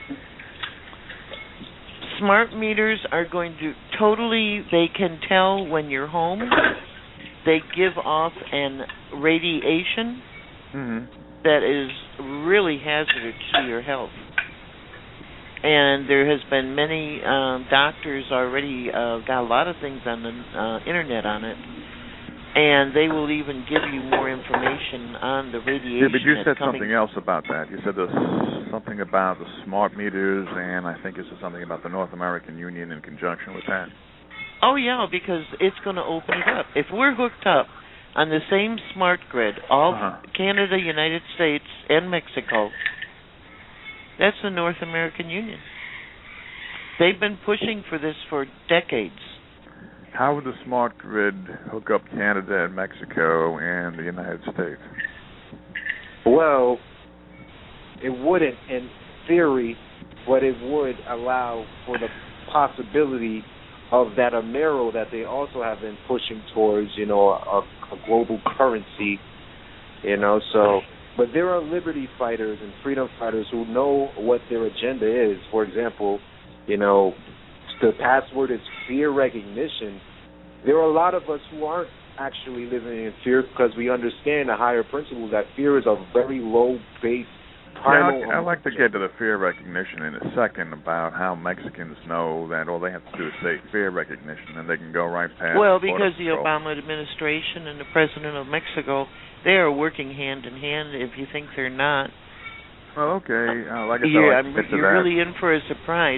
Smart meters are going to they can tell when you're home. They give off an radiation that is really hazardous to your health. And there has been many doctors already got a lot of things on the internet on it, and they will even give you more information on the radiation. Yeah, but you said something else about that. You said there's something about the smart meters, and I think you said something about the North American Union in conjunction with that. Oh, yeah, because it's going to open it up. If we're hooked up on the same smart grid, all Canada, United States, and Mexico, that's the North American Union. They've been pushing for this for decades. How would the smart grid hook up Canada and Mexico and the United States? Well, it wouldn't in theory, but it would allow for the possibility of that Amero that they also have been pushing towards, a global currency, so... But there are liberty fighters and freedom fighters who know what their agenda is. For example, the password is fear recognition. There are a lot of us who aren't actually living in fear because we understand the higher principle that fear is a very low base primal. I'd like to get to the fear recognition in a second about how Mexicans know that all they have to do is say fear recognition and they can go right past. Well, because the Obama administration and the president of Mexico, they are working hand in hand. If you think they're not, well, okay. Like I said, you're really in for a surprise.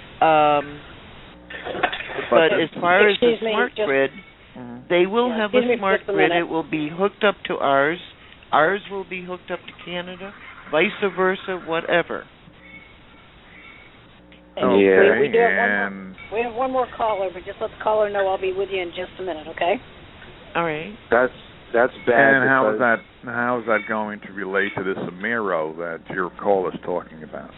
But as far as the smart grid, they will have a smart grid. It will be hooked up to ours. Ours will be hooked up to Canada, vice versa, whatever. Okay. We have one more caller, but just let the caller know I'll be with you in just a minute, okay? All right. That's bad. And how is that going to relate to this Amero that your call is talking about?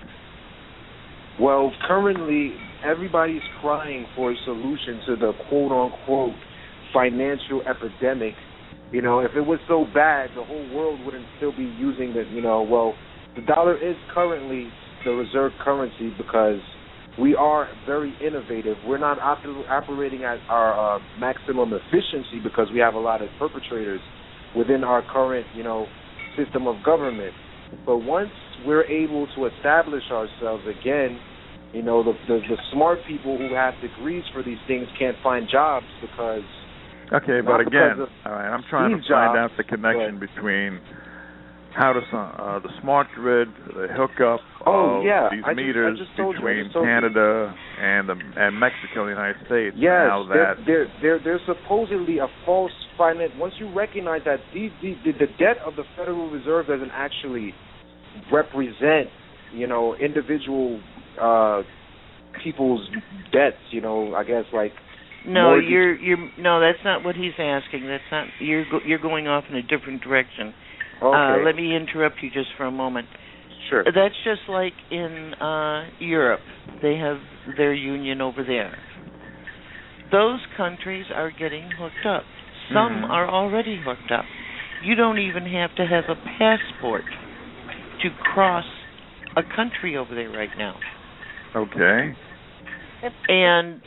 Well, currently everybody's crying for a solution to the quote-unquote financial epidemic. If it was so bad, the whole world wouldn't still be using the dollar is currently the reserve currency because we are very innovative. We're not operating at our maximum efficiency because we have a lot of perpetrators within our current, system of government. But once we're able to establish ourselves again, the smart people who have degrees for these things can't find jobs because Okay, but again, all right, I'm trying to find out the connection between how the smart grid, the hookup of these meters between Canada and Mexico and the United States. Yes, and how there's supposedly a false finance. Once you recognize that the debt of the Federal Reserve doesn't actually represent, individual people's debts. I guess like. No, no. That's not what he's asking. That's not. You're going off in a different direction. Okay. Let me interrupt you just for a moment. Sure. That's just like in Europe. They have their union over there. Those countries are getting hooked up. Some are already hooked up. You don't even have to have a passport to cross a country over there right now. Okay. And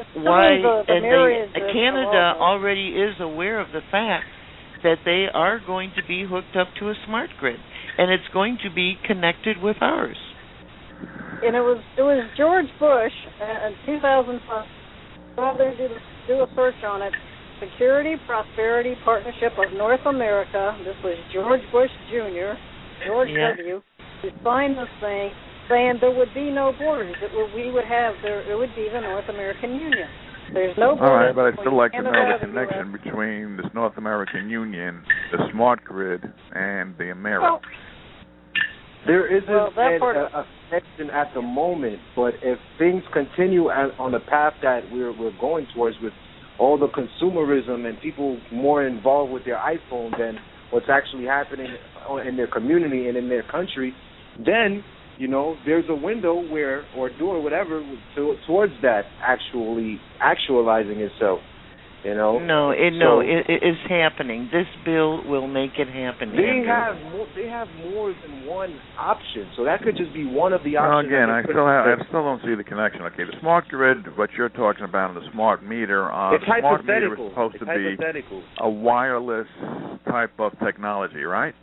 Canada already is aware of the fact that they are going to be hooked up to a smart grid, and it's going to be connected with ours. And it was George Bush in 2005. Go out there and do a search on it. Security Prosperity Partnership of North America. This was George Bush Jr., George W., who signed this thing saying there would be no borders. It would be the North American Union. There's no borders. All right, but I'd still like to know the connection between this North American Union, the smart grid, and the America. Well, there isn't a connection at the moment, but if things continue on the path that we're going towards with all the consumerism and people more involved with their iPhone than what's actually happening in their community and in their country, then there's a window or door, whatever, towards that actualizing itself. No, it is happening. This bill will make it happen. They have more than one option, so that could just be one of the options. Well, again, I still don't see the connection. Okay, the smart grid, what you're talking about, and the smart meter. It's the smart meter hypothetical. is supposed to be a wireless type of technology, right?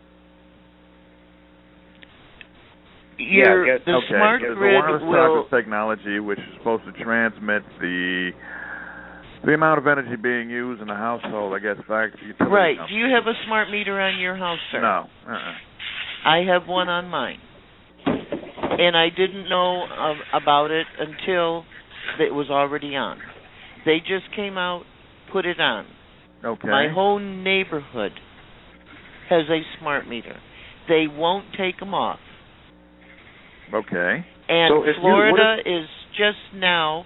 The smart grid the wireless type of technology, which is supposed to transmit the amount of energy being used in the household, I guess, back to utility. Right. Do you have a smart meter on your house, sir? No. I have one on mine. And I didn't know about it until it was already on. They just came out, put it on. Okay. My whole neighborhood has a smart meter. They won't take them off. Okay. And so Florida is just now,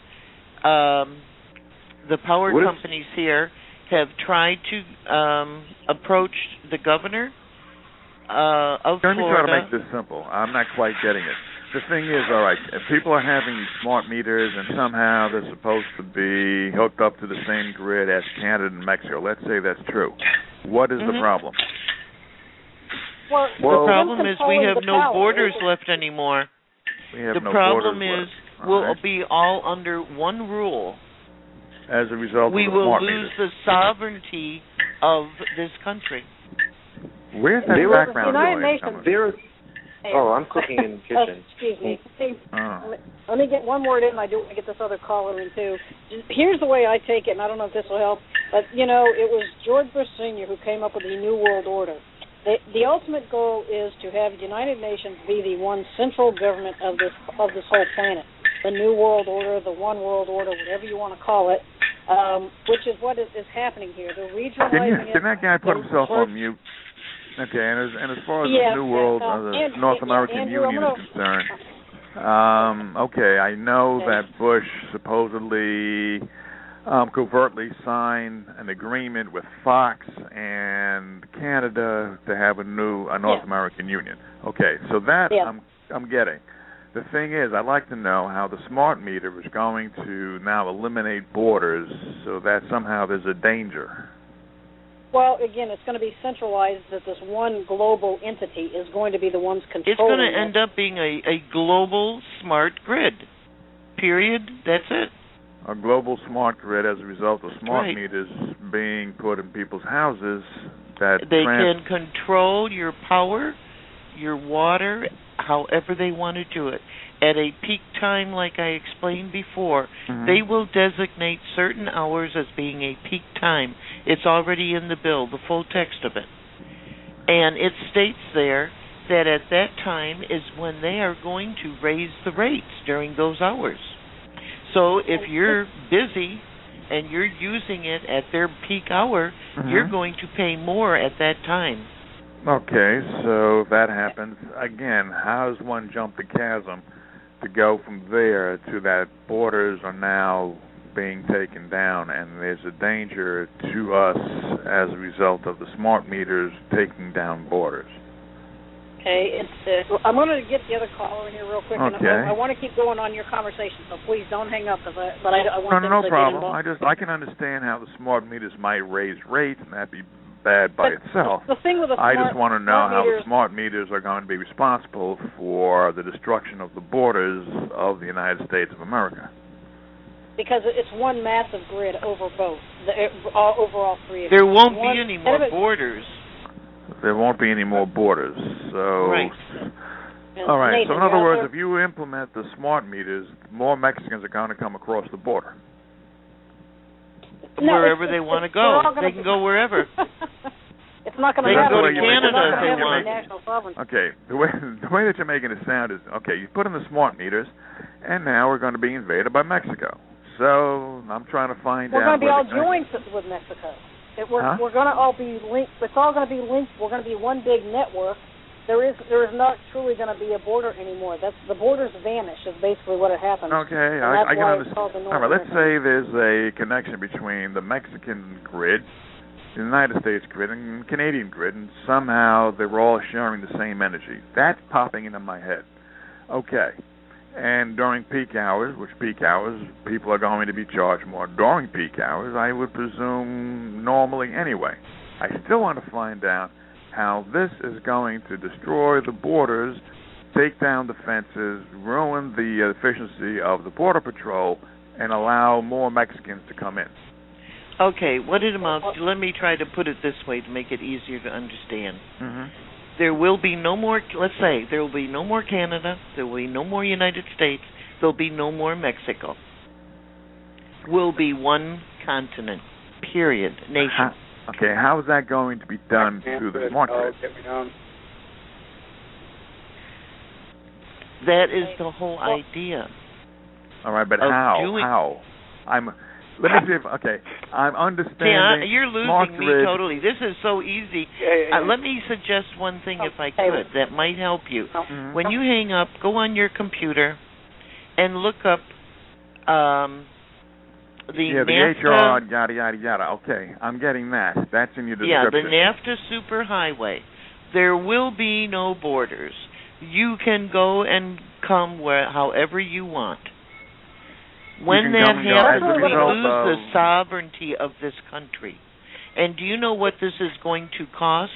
the power companies here have tried to approach the governor of Florida. Let me try to make this simple. I'm not quite getting it. The thing is, all right, if people are having these smart meters and somehow they're supposed to be hooked up to the same grid as Canada and Mexico, let's say that's true. What is the problem? Well, the problem is we have no borders left anymore. The problem is we'll be all under one rule. As a result, we will lose the sovereignty of this country. Where's that background noise coming? I'm cooking in the kitchen. Excuse me. Let me get one word in. I do want to get this other caller in, too. Here's the way I take it, and I don't know if this will help, but, it was George Bush Sr. who came up with the New World Order. The ultimate goal is to have the United Nations be the one central government of this whole planet. The New World Order, the One World Order, whatever you want to call it, which is what is happening here. They're regionalizing Can that guy put himself on mute? Okay, and as far as the New World, the North American Union is concerned, okay, I know that Bush supposedly covertly signed an agreement with Fox and Canada to have a North American Union. Okay, so that I'm getting. The thing is, I'd like to know how the smart meter is going to now eliminate borders so that somehow there's a danger. Well, again, it's going to be centralized that this one global entity is going to be the ones controlling it. It's going to end up being a global smart grid. Period. That's it. A global smart grid as a result of smart meters being put in people's houses that they can control your power, your water, however they want to do it. At a peak time, like I explained before, they will designate certain hours as being a peak time. It's already in the bill, the full text of it. And it states there that at that time is when they are going to raise the rates during those hours. So if you're busy and you're using it at their peak hour, you're going to pay more at that time. Okay, so if that happens, again, how does one jump the chasm to go from there to that borders are now being taken down and there's a danger to us as a result of the smart meters taking down borders? Okay, I'm going to get the other caller in here real quick. Okay. And I want to keep going on your conversation, so please don't hang up. But I want no them to problem. get involved. I can understand how the smart meters might raise rates, and that'd be bad by itself. The thing with the I just want to know how meters, the smart meters are going to be responsible for the destruction of the borders of the United States of America. Because it's one massive grid over both, over all three of them. There won't be any more borders. There won't be any more borders. So, right. All right. Nathan, so in other words, if you implement the smart meters, more Mexicans are going to come across the border. Wherever they want to go, they can go wherever. It's not going to happen. They can go to Canada if they want. Okay, the way that you're making it sound is, okay, you put in the smart meters, and now we're going to be invaded by Mexico. So I'm trying to find out. We're going to be all joined with Mexico. We're going to all be linked. It's all going to be linked. We're going to be one big network. There is not truly going to be a border anymore. The borders vanish is basically what it happens. Okay, I can understand. All right, let's say there's a connection between the Mexican grid, the United States grid, and Canadian grid, and somehow they're all sharing the same energy. That's popping into my head. Okay, and during peak hours, which peak hours, people are going to be charged more. During peak hours, I would presume normally anyway. I still want to find out how this is going to destroy the borders, take down the fences, ruin the efficiency of the Border Patrol, and allow more Mexicans to come in. Okay, what it amounts to, let me try to put it this way to make it easier to understand. There will be no more, let's say, there will be no more Canada, there will be no more United States, there will be no more Mexico. Will be one continent, period, nation. Okay, how is that going to be done through the smart grid? That is the whole idea. All right, but how? Let me see if, I'm understanding. You're losing me totally. This is so easy. Let me suggest one thing, if I could, that might help you. When you hang up, go on your computer and look up the NAFTA, HR, yada, yada, yada. Okay, I'm getting that. That's in your description. Yeah, the NAFTA superhighway. There will be no borders. You can go and come however you want. When that happens, we lose the sovereignty of this country. And do you know what this is going to cost?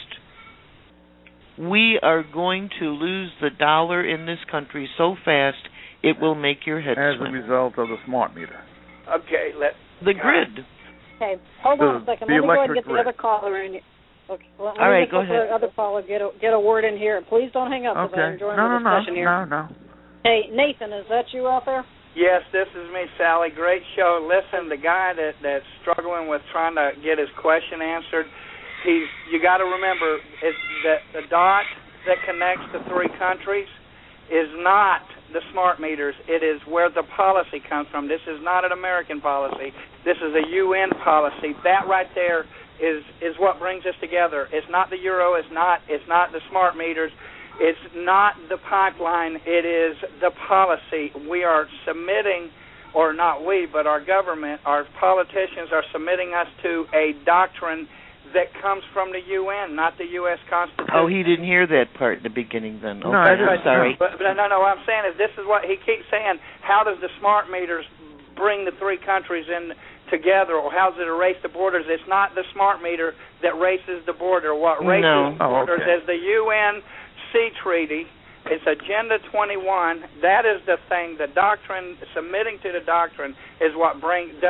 We are going to lose the dollar in this country so fast it will make your head swim. As a result of the smart meter. Okay, the grid. Okay, hold on a second. Let me go ahead and get the other caller in. Okay, all right, go ahead. The other caller get a word in here. Please don't hang up because I'm enjoying the discussion here. No. Hey, Nathan, is that you out there? Yes, this is me, Sally. Great show. Listen, the guy that's struggling with trying to get his question answered, you got to remember that the dot that connects the three countries is not the smart meters. It is where the policy comes from. This is not an American policy. This is a UN policy. That right there is what brings us together. It's not the euro. It's not the smart meters. It's not the pipeline. It is the policy. We are submitting, or not we, but our government, our politicians are submitting us to a doctrine that comes from the UN, not the U.S. Constitution. Oh, he didn't hear that part in the beginning then. Okay, no, I'm sorry. But no, what I'm saying is this is what he keeps saying. How does the smart meters bring the three countries in together, or how does it erase the borders? It's not the smart meter that races the border. What races the borders is the UN Sea Treaty. It's Agenda 21. That is the thing. The doctrine, submitting to the doctrine, is what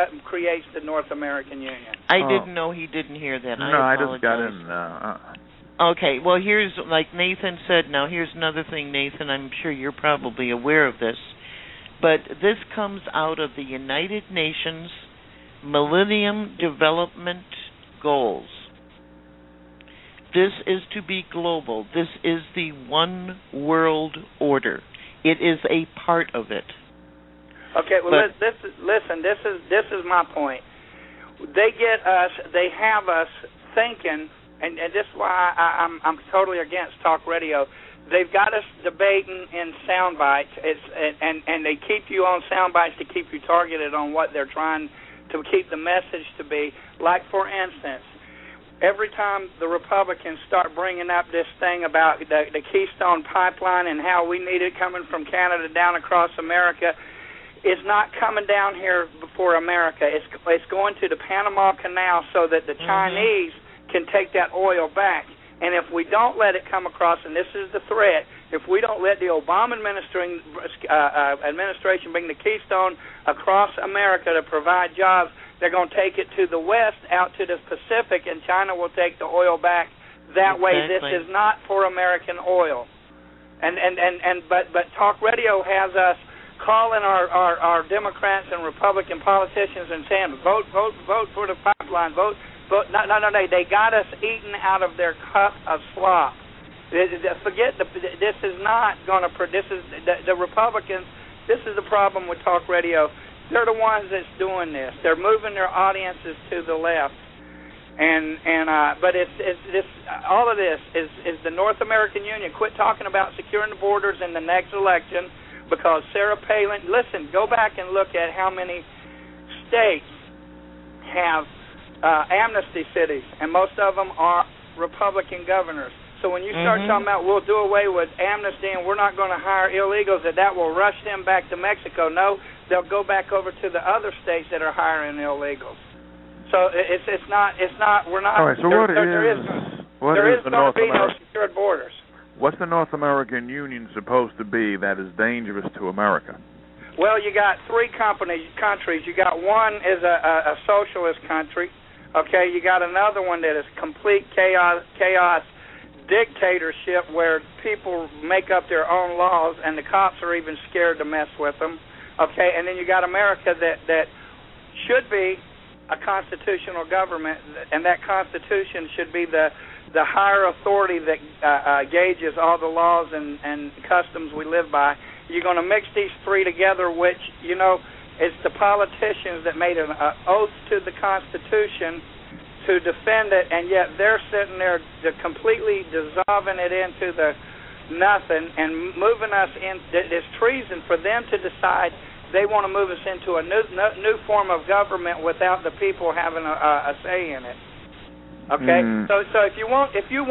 creates the North American Union. I didn't know he didn't hear that. I just got in. Okay, well, here's, like Nathan said, now here's another thing, Nathan, I'm sure you're probably aware of this, but this comes out of the United Nations Millennium Development Goals. This is to be global. This is the one world order. It is a part of it. Okay, well, listen, this is my point. They have us thinking, and this is why I'm totally against talk radio. They've got us debating in sound bites, and they keep you on sound bites to keep you targeted on what they're trying to keep the message to be. Like, for instance, every time the Republicans start bringing up this thing about the Keystone Pipeline and how we need it coming from Canada down across America, it's not coming down here for America. It's going to the Panama Canal so that the Chinese can take that oil back. And if we don't let it come across, and this is the threat, if we don't let the Obama administration bring the Keystone across America to provide jobs, they're going to take it to the west, out to the Pacific, and China will take the oil back. That way, this is not for American oil. But talk radio has us calling our Democrats and Republican politicians and saying, vote for the pipeline, vote. No, they got us eating out of their cup of slop. Forget this is not going to. This is the Republicans. This is the problem with talk radio. They're the ones that's doing this. They're moving their audiences to the left, but it's this. All of this is the North American Union. Quit talking about securing the borders in the next election, because Sarah Palin. Listen, go back and look at how many states have amnesty cities, and most of them are Republican governors. So when you start talking about we'll do away with amnesty and we're not going to hire illegals, that will rush them back to Mexico. No, they'll go back over to the other states that are hiring illegals. So it's not. We're not. All right. So there is going to be no secured borders. What's the North American Union supposed to be that is dangerous to America? Well, you got three countries. You got one is a socialist country. Okay, you got another one that is complete chaos dictatorship, where people make up their own laws and the cops are even scared to mess with them. Okay, and then you got America that should be a constitutional government, and that constitution should be the higher authority that gauges all the laws and customs we live by. You're going to mix these three together, which, it's the politicians that made an oath to the Constitution to defend it, and yet they're sitting there completely dissolving it into the nothing and moving us in. It's treason for them to decide they want to move us into a new form of government without the people having a say in it. Okay, so if you want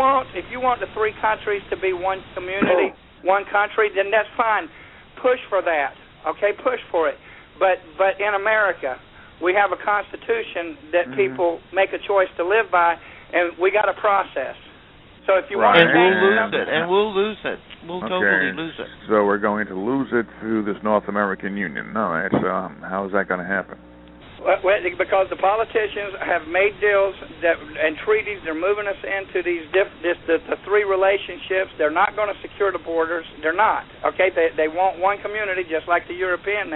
the three countries to be one community, one country, then that's fine. Push for that. Okay, push for it. But in America, we have a constitution that people make a choice to live by, and we got a process. So if you want to we'll lose it. We'll totally lose it. So we're going to lose it through this North American Union. All right. So how is that going to happen? Well, because the politicians have made deals and treaties. They're moving us into the three relationships. They're not going to secure the borders. They're not. Okay, they want one community, just like the European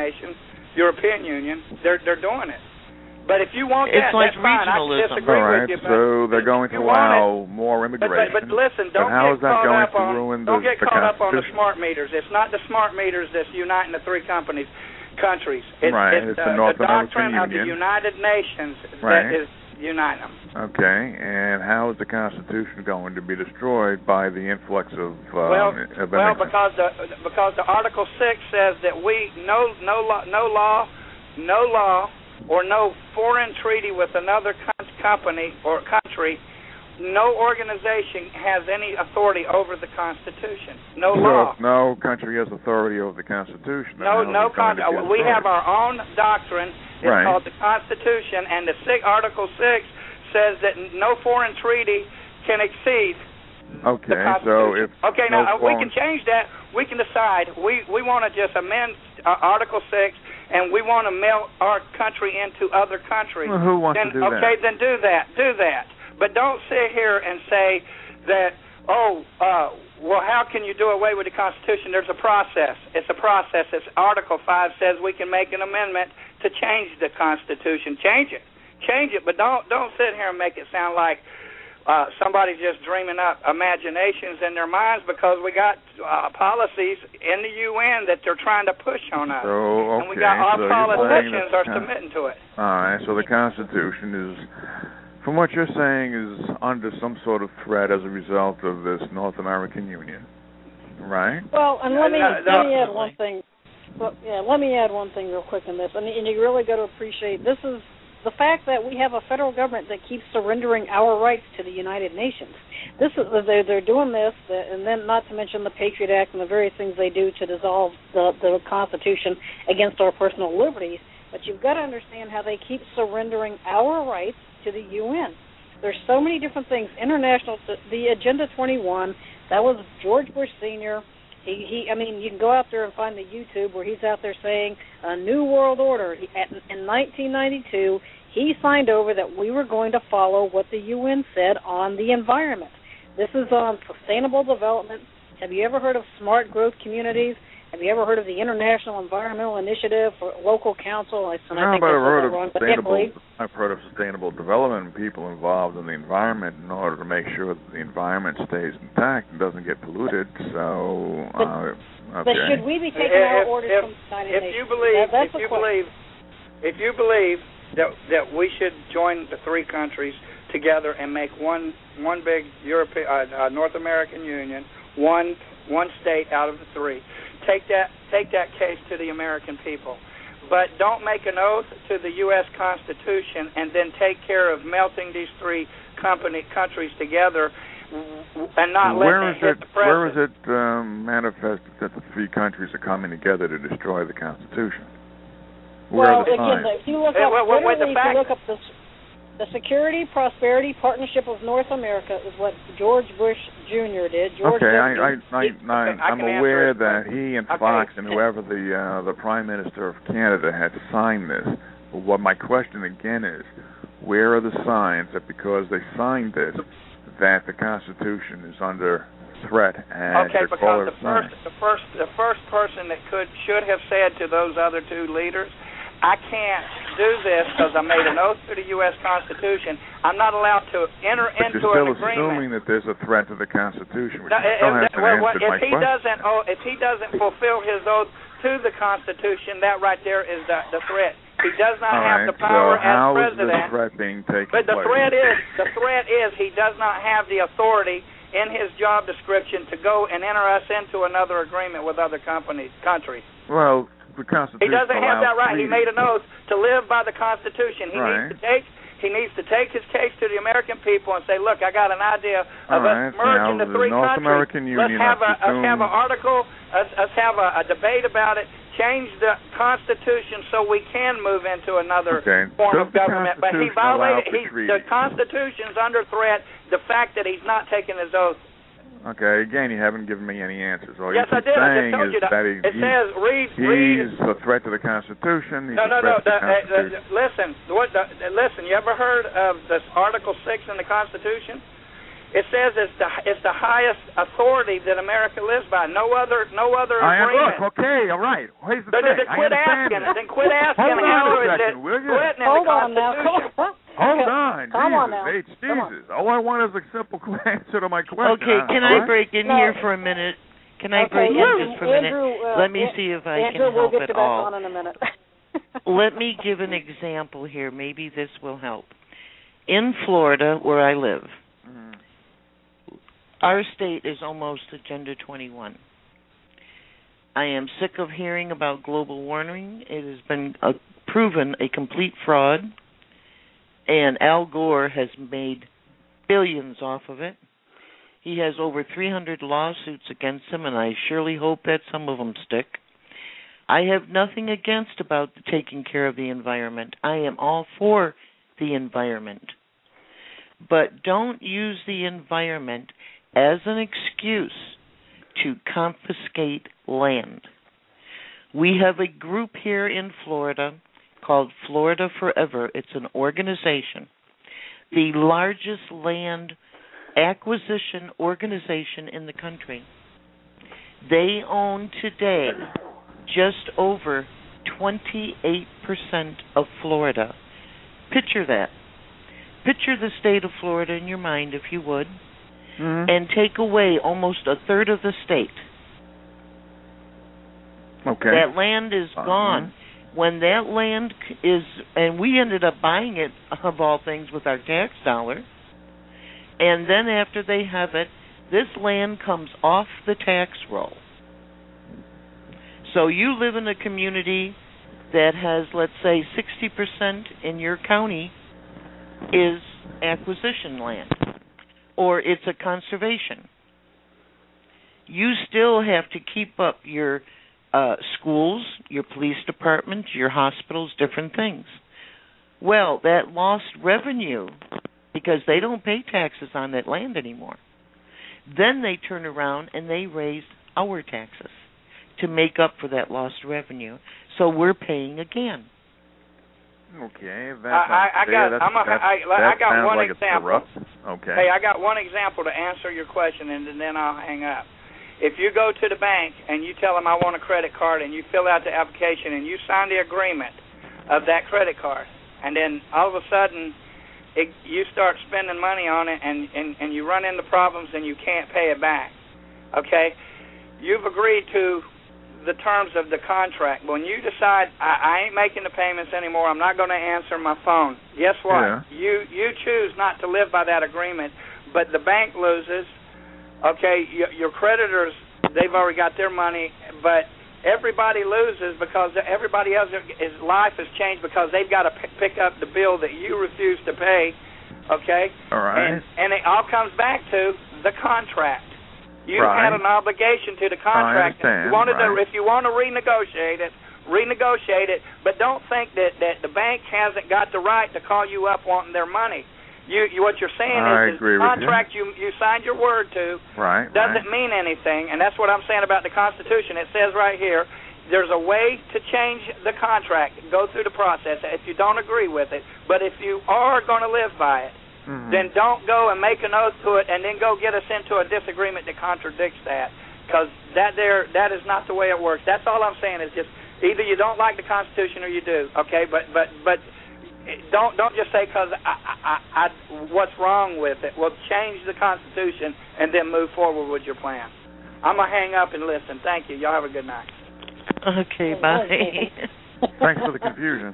Union. They're doing it. But if you want that's fine. I disagree with you. So they're going to allow more immigration. But listen, don't get caught up on the smart meters. It's not the smart meters that's uniting the three countries. It's the doctrine of the United Nations that is uniting them. Okay, and how is the Constitution going to be destroyed by the influx of immigrants? Because the Article 6 says that no law or no foreign treaty with another company or country, no organization has any authority over the Constitution. No law. If no country has authority over the Constitution. No country. We have our own doctrine. It's called the Constitution, and the Article 6 says that no foreign treaty can exceed the Constitution. We can change that. We can decide. We want to just amend Article 6, and we want to melt our country into other countries. Well, who wants to do that? Okay, then do that. But don't sit here and say that, well, how can you do away with the Constitution? There's a process. It's a process. It's Article 5 says we can make an amendment to change the Constitution. Change it, but don't sit here and make it sound like somebody's just dreaming up imaginations in their minds, because we got policies in the UN that they're trying to push on us. So, okay, and we got our politicians are the submitting to it. All right, so the Constitution is, from what you're saying, is under some sort of threat as a result of this North American Union, right? Well, and let me add one thing. Well, yeah, let me add one thing real quick on this. And you really got to appreciate this is the fact that we have a federal government that keeps surrendering our rights to the United Nations. This is they're doing this, and then not to mention the Patriot Act and the various things they do to dissolve the Constitution against our personal liberties. But you've got to understand how they keep surrendering our rights to the UN. There's so many different things. The Agenda 21, that was George Bush Sr. I mean, you can go out there and find the YouTube where he's out there saying a new world order. In 1992, he signed over that we were going to follow what the UN said on the environment. This is on sustainable development. Have you ever heard of smart growth communities? Have you ever heard of the International Environmental Initiative for Local Council? I've heard of sustainable development and people involved in the environment in order to make sure that the environment stays intact and doesn't get polluted. So, but should we be taking our orders from the United Nations? If you believe that we should join the three countries together and make one big European North American Union, one state out of the three. Take that case to the American people. But don't make an oath to the U.S. Constitution and then take care of melting these three countries together and not let it hit the president. Where is it manifested that the three countries are coming together to destroy the Constitution? Well, again, if you look up the Security Prosperity Partnership of North America is what George Bush Jr. did. I'm aware that he and Fox and whoever the Prime Minister of Canada had signed this. But what my question again is, where are the signs that because they signed this, that the Constitution is under threat? And because the first person that should have said to those other two leaders, I can't do this because I made an oath to the U.S. Constitution. I'm not allowed to enter into an agreement. But you're still assuming that there's a threat to the Constitution, which if he doesn't fulfill his oath to the Constitution, that right there is the threat. He does not have the power as president. How is the threat being taken But the threat is he does not have the authority in his job description to go and enter us into another agreement with other countries. Well, the Constitution. He doesn't have that right. He made an oath to live by the Constitution. He needs to take his case to the American people and say, look, I got an idea of us merging the three North countries. American Union, let's have an article. Let's have a debate about it. Change the Constitution so we can move into another form of government. But he violated the Constitution's under threat. The fact that he's not taking his oath. Okay, again, you haven't given me any answers. All yes, I did. I just told you that. It says, he's a threat to the Constitution. Listen, you ever heard of this Article 6 in the Constitution? It says it's the highest authority that America lives by. No other agreement. Look, okay, all right. Here's the thing. Then quit asking how is it written in the Constitution. Hold on. Jesus. All I want is a simple answer to my question. Okay, can I break in here for a minute? Can I break in just for a minute? Let me see if I can help at all. On in a minute. Let me give an example here. Maybe this will help. In Florida, where I live, our state is almost Agenda 21. I am sick of hearing about global warming. It has been proven a complete fraud. And Al Gore has made billions off of it. He has over 300 lawsuits against him, and I surely hope that some of them stick. I have nothing against about taking care of the environment. I am all for the environment. But don't use the environment as an excuse to confiscate land. We have a group here in Florida called Florida Forever. It's an organization. The largest land acquisition organization in the country. They own today just over 28% of Florida. Picture that. Picture the state of Florida in your mind, if you would, and take away almost a third of the state. Okay. That land is gone. When that land is, and we ended up buying it, of all things, with our tax dollar, and then after they have it, this land comes off the tax roll. So you live in a community that has, let's say, 60% in your county is acquisition land, or it's a conservation. You still have to keep up your schools, your police department, your hospitals, different things. Well, that lost revenue, because they don't pay taxes on that land anymore, then they turn around and they raise our taxes to make up for that lost revenue. So we're paying again. Okay, I got one example. Okay. Hey, I got one example to answer your question, and then I'll hang up. If you go to the bank and you tell them I want a credit card, and you fill out the application and you sign the agreement of that credit card, and then all of a sudden you start spending money on it, and you run into problems and you can't pay it back, okay? You've agreed to the terms of the contract. When you decide I ain't making the payments anymore, I'm not going to answer my phone, guess what? Yeah. You choose not to live by that agreement, but the bank loses. Okay, your creditors, they've already got their money, but everybody loses because everybody else's life has changed because they've got to pick up the bill that you refuse to pay, okay? All right. And it all comes back to the contract. You had an obligation to the contract. I understand. If you want to renegotiate it, but don't think that the bank hasn't got the right to call you up wanting their money. What you're saying is the contract you signed your word to doesn't mean anything, and that's what I'm saying about the Constitution. It says right here, there's a way to change the contract, go through the process if you don't agree with it, but if you are going to live by it, then don't go and make an oath to it and then go get us into a disagreement that contradicts that, because that is not the way it works. That's all I'm saying is just either you don't like the Constitution or you do, okay, but don't just say because what's wrong with it. Well, change the Constitution and then move forward with your plan. I'm going to hang up and listen. Thank you. Y'all have a good night. Okay, bye. Thanks for the confusion.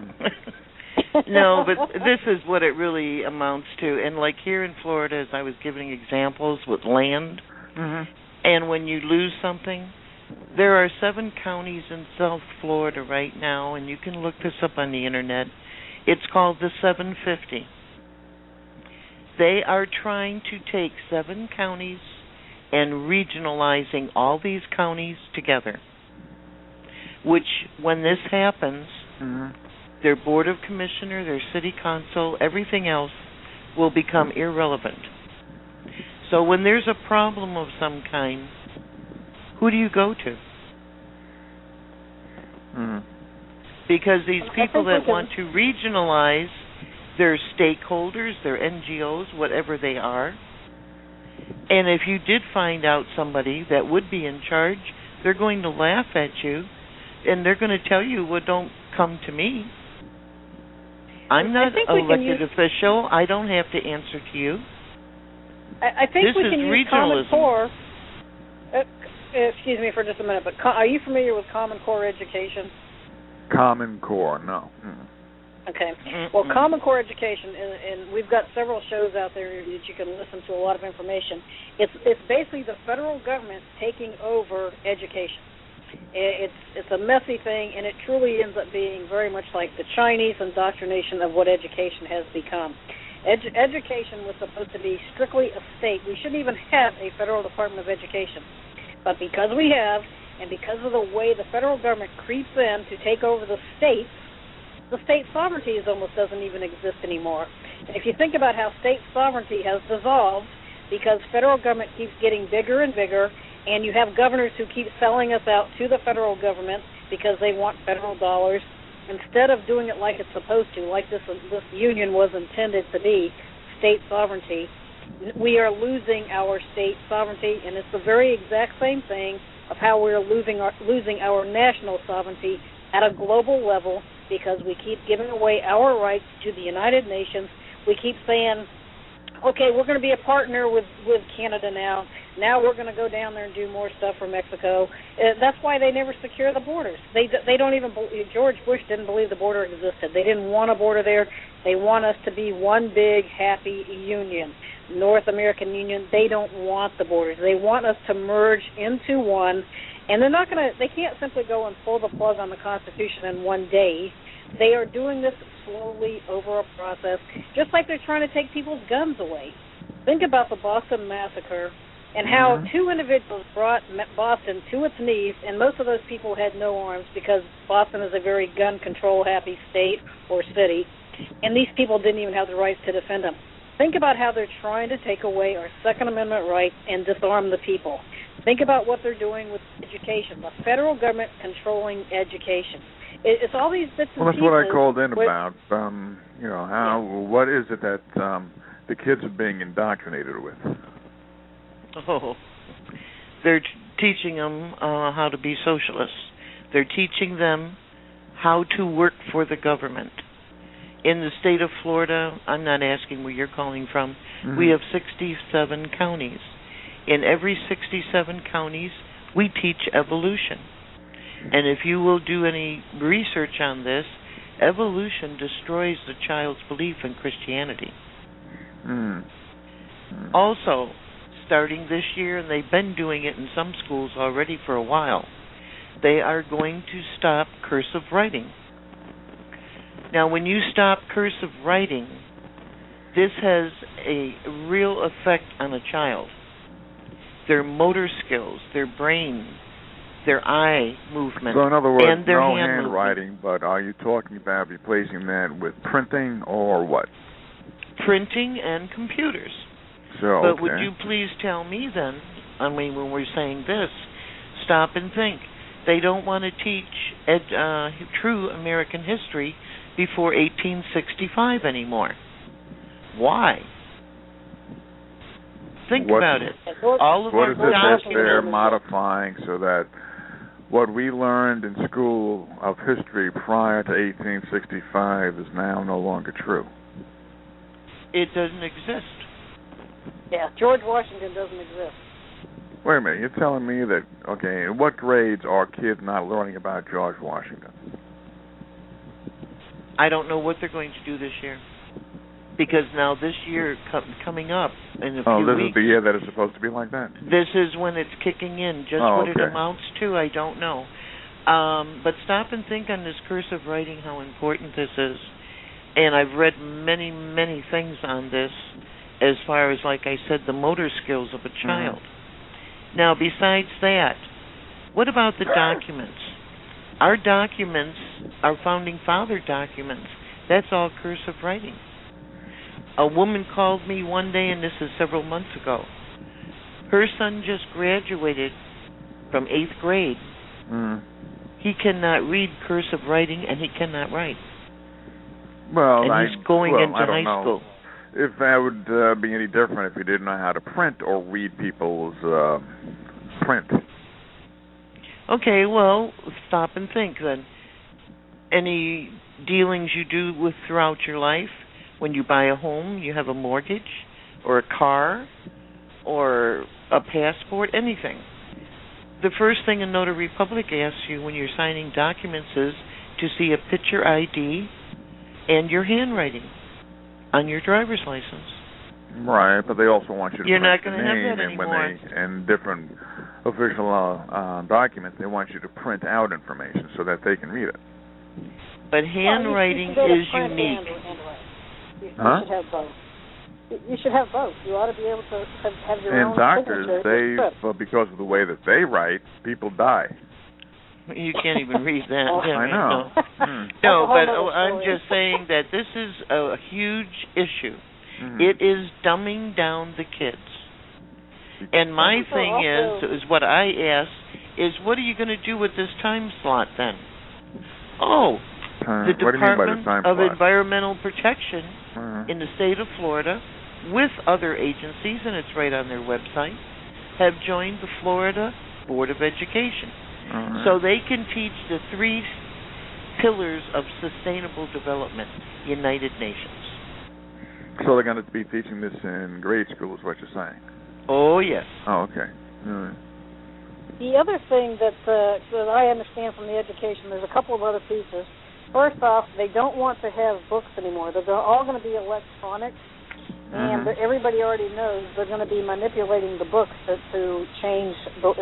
No, but this is what it really amounts to. And like here in Florida, as I was giving examples with land, and when you lose something, there are 7 counties in South Florida right now, and you can look this up on the Internet. It's called the 750. They are trying to take 7 counties and regionalizing all these counties together, which when this happens, their board of commissioner, their city council, everything else will become irrelevant. So when there's a problem of some kind, who do you go to? Because these people that want to regionalize their stakeholders, their NGOs, whatever they are, and if you did find out somebody that would be in charge, they're going to laugh at you, and they're going to tell you, well, don't come to me. I'm not an elected official. I don't have to answer to you. I think this we can use Common regionalism. Core. Excuse me for just a minute, but are you familiar with Common Core education? Common Core, no. Okay. Well, Common Core education, and we've got several shows out there that you can listen to a lot of information. It's basically the federal government taking over education. It's a messy thing, and it truly ends up being very much like the Chinese indoctrination of what education has become. Education was supposed to be strictly a state. We shouldn't even have a federal Department of Education. But because we have, and because of the way the federal government creeps in to take over the states, the state sovereignty almost doesn't even exist anymore. And if you think about how state sovereignty has dissolved because federal government keeps getting bigger and bigger, and you have governors who keep selling us out to the federal government because they want federal dollars, instead of doing it like it's supposed to, like this union was intended to be, state sovereignty, we are losing our state sovereignty, and it's the very exact same thing of how we're losing our national sovereignty at a global level, because we keep giving away our rights to the United Nations. We keep saying, okay, we're going to be a partner with Canada now. Now we're going to go down there and do more stuff for Mexico. That's why they never secure the borders. They don't even believe, George Bush didn't believe the border existed. They didn't want a border there. They want us to be one big happy union, North American Union. They don't want the borders. They want us to merge into one, and they can't simply go and pull the plug on the Constitution in one day. They are doing this slowly over a process, just like they're trying to take people's guns away. Think about the Boston Massacre and how two individuals brought Boston to its knees, and most of those people had no arms because Boston is a very gun control happy state or city, and these people didn't even have the rights to defend them. Think about how they're trying to take away our Second Amendment rights and disarm the people. Think about what they're doing with education, the federal government controlling education. It's all these bits and pieces. Well, that's what I called in about. What is it that the kids are being indoctrinated with? Oh, they're teaching them how to be socialists. They're teaching them how to work for the government. In the state of Florida, I'm not asking where you're calling from, we have 67 counties. In every 67 counties, we teach evolution. And if you will do any research on this, evolution destroys the child's belief in Christianity. Also, starting this year, and they've been doing it in some schools already for a while, they are going to stop cursive writing. Now, when you stop cursive writing, this has a real effect on a child. Their motor skills, their brain, their eye movement, so in other words, and their no hand handwriting, but are you talking about replacing that with printing or what? Printing and computers. So, but would you please tell me then, when we're saying this, stop and think. They don't want to teach true American history before 1865 anymore. Why? Think about it. All of what our is it that they're documents modifying so that what we learned in school of history prior to 1865 is now no longer true? It doesn't exist. Yeah, George Washington doesn't exist. Wait a minute, you're telling me that, okay, in what grades are kids not learning about George Washington? I don't know what they're going to do this year. Because now this year coming up in a few weeks... Oh, this is the year that it's supposed to be like that? This is when it's kicking in. Just what it amounts to, I don't know. But stop and think on this cursive writing, how important this is. And I've read many, many things on this as far as, like I said, the motor skills of a child. Now, besides that, what about the documents? Our documents, our Founding Father documents, that's all cursive writing. A woman called me one day, and this is several months ago. Her son just graduated from 8th grade. He cannot read cursive writing, and he cannot write. Well, and he's going into high school. If that would be any different if he didn't know how to print or read people's print. Okay, well, stop and think then. Any dealings you do with throughout your life, when you buy a home, you have a mortgage, or a car, or a passport, anything. The first thing a notary public asks you when you're signing documents is to see a picture ID and your handwriting on your driver's license. Right, but they also want you to You're print not going the to name, have that and anymore. in different official documents, they want you to print out information so that they can read it. But handwriting is unique. You should have both. You should have both. You ought to be able to have your own doctors, signature. because of the way that they write, people die. You can't even read that. I know. No, but I'm just saying that this is a huge issue. It is dumbing down the kids. And my thing is what I ask is, what are you going to do with this time slot then? The Department of Environmental Protection in the state of Florida with other agencies, and it's right on their website, have joined the Florida Board of Education. Right. So they can teach the 3 pillars of sustainable development, United Nations. So they're going to be teaching this in grade school, is what you're saying? Oh, yes. Oh, okay. All right. The other thing that I understand from the education, there's a couple of other pieces. First off, they don't want to have books anymore. They're all going to be electronic, and everybody already knows they're going to be manipulating the books to change the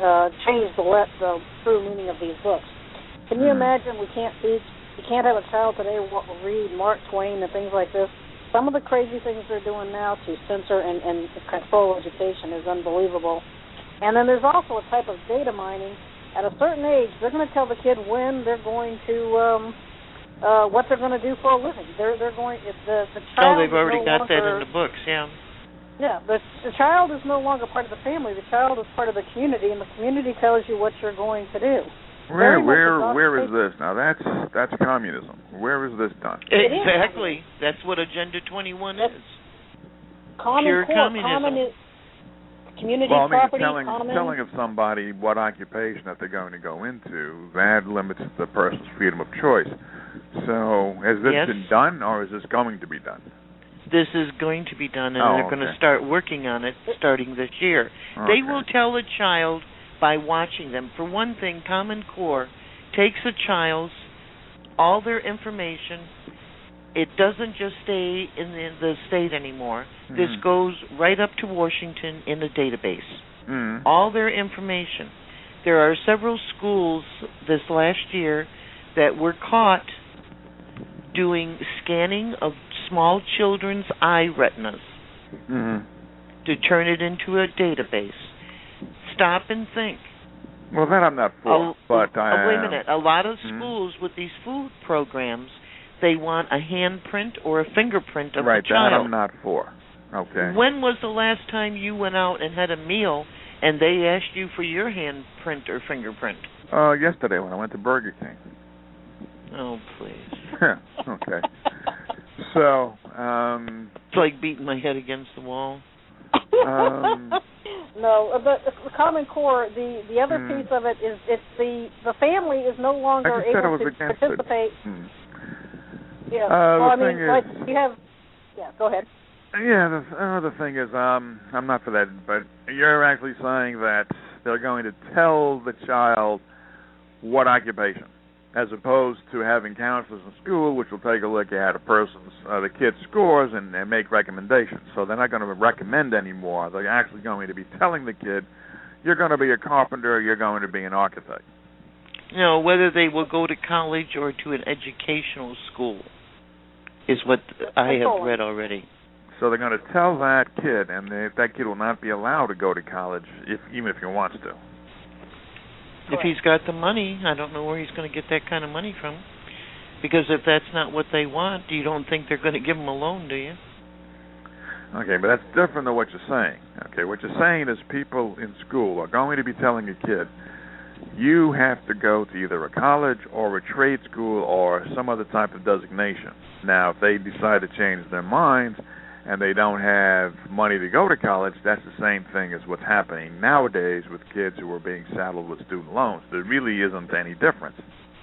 true meaning of these books. Can you imagine? You can't have a child today read Mark Twain and things like this. Some of the crazy things they're doing now to censor and control education is unbelievable. And then there's also a type of data mining. At a certain age, they're going to tell the kid when they're going to, what they're going to do for a living. They're going. If the child. Oh, they've already no got longer, that in the books, yeah. Yeah, the child is no longer part of the family. The child is part of the community, and the community tells you what you're going to do. Where is this now? That's communism. Where is this done? Exactly. That's what Agenda 21 is. Pure communism. Community property. Telling of somebody what occupation that they're going to go into, that limits the person's freedom of choice. So has this been done, or is this going to be done? This is going to be done, and they're going to start working on it starting this year. Okay. They will tell a child by watching them. For one thing, Common Core takes a child's, all their information. It doesn't just stay in the state anymore. This goes right up to Washington in the database. All their information. There are several schools this last year that were caught doing scanning of small children's eye retinas to turn it into a database. Stop and think. Well, that I'm not for. Wait a minute. A lot of schools with these food programs, they want a handprint or a fingerprint of the child. Right, that I'm not for. Okay. When was the last time you went out and had a meal and they asked you for your handprint or fingerprint? Yesterday when I went to Burger King. Oh, please. Okay. So, it's like beating my head against the wall. No, but the Common Core, the other piece of it is the family is no longer able to participate. Yeah. You have. Yeah. Go ahead. Yeah. The thing is, I'm not for that. But you're actually saying that they're going to tell the child what occupation, as opposed to having counselors in school, which will take a look at the kid's scores and make recommendations. So they're not going to recommend anymore. They're actually going to be telling the kid, you're going to be a carpenter, you're going to be an architect. No, whether they will go to college or to an educational school is what I have read already. So they're going to tell that kid, and that kid will not be allowed to go to college, even if he wants to. If he's got the money, I don't know where he's going to get that kind of money from. Because if that's not what they want, you don't think they're going to give him a loan, do you? Okay, but that's different than what you're saying. Okay, what you're saying is people in school are going to be telling a kid, you have to go to either a college or a trade school or some other type of designation. Now, if they decide to change their minds and they don't have money to go to college, that's the same thing as what's happening nowadays with kids who are being saddled with student loans. There really isn't any difference.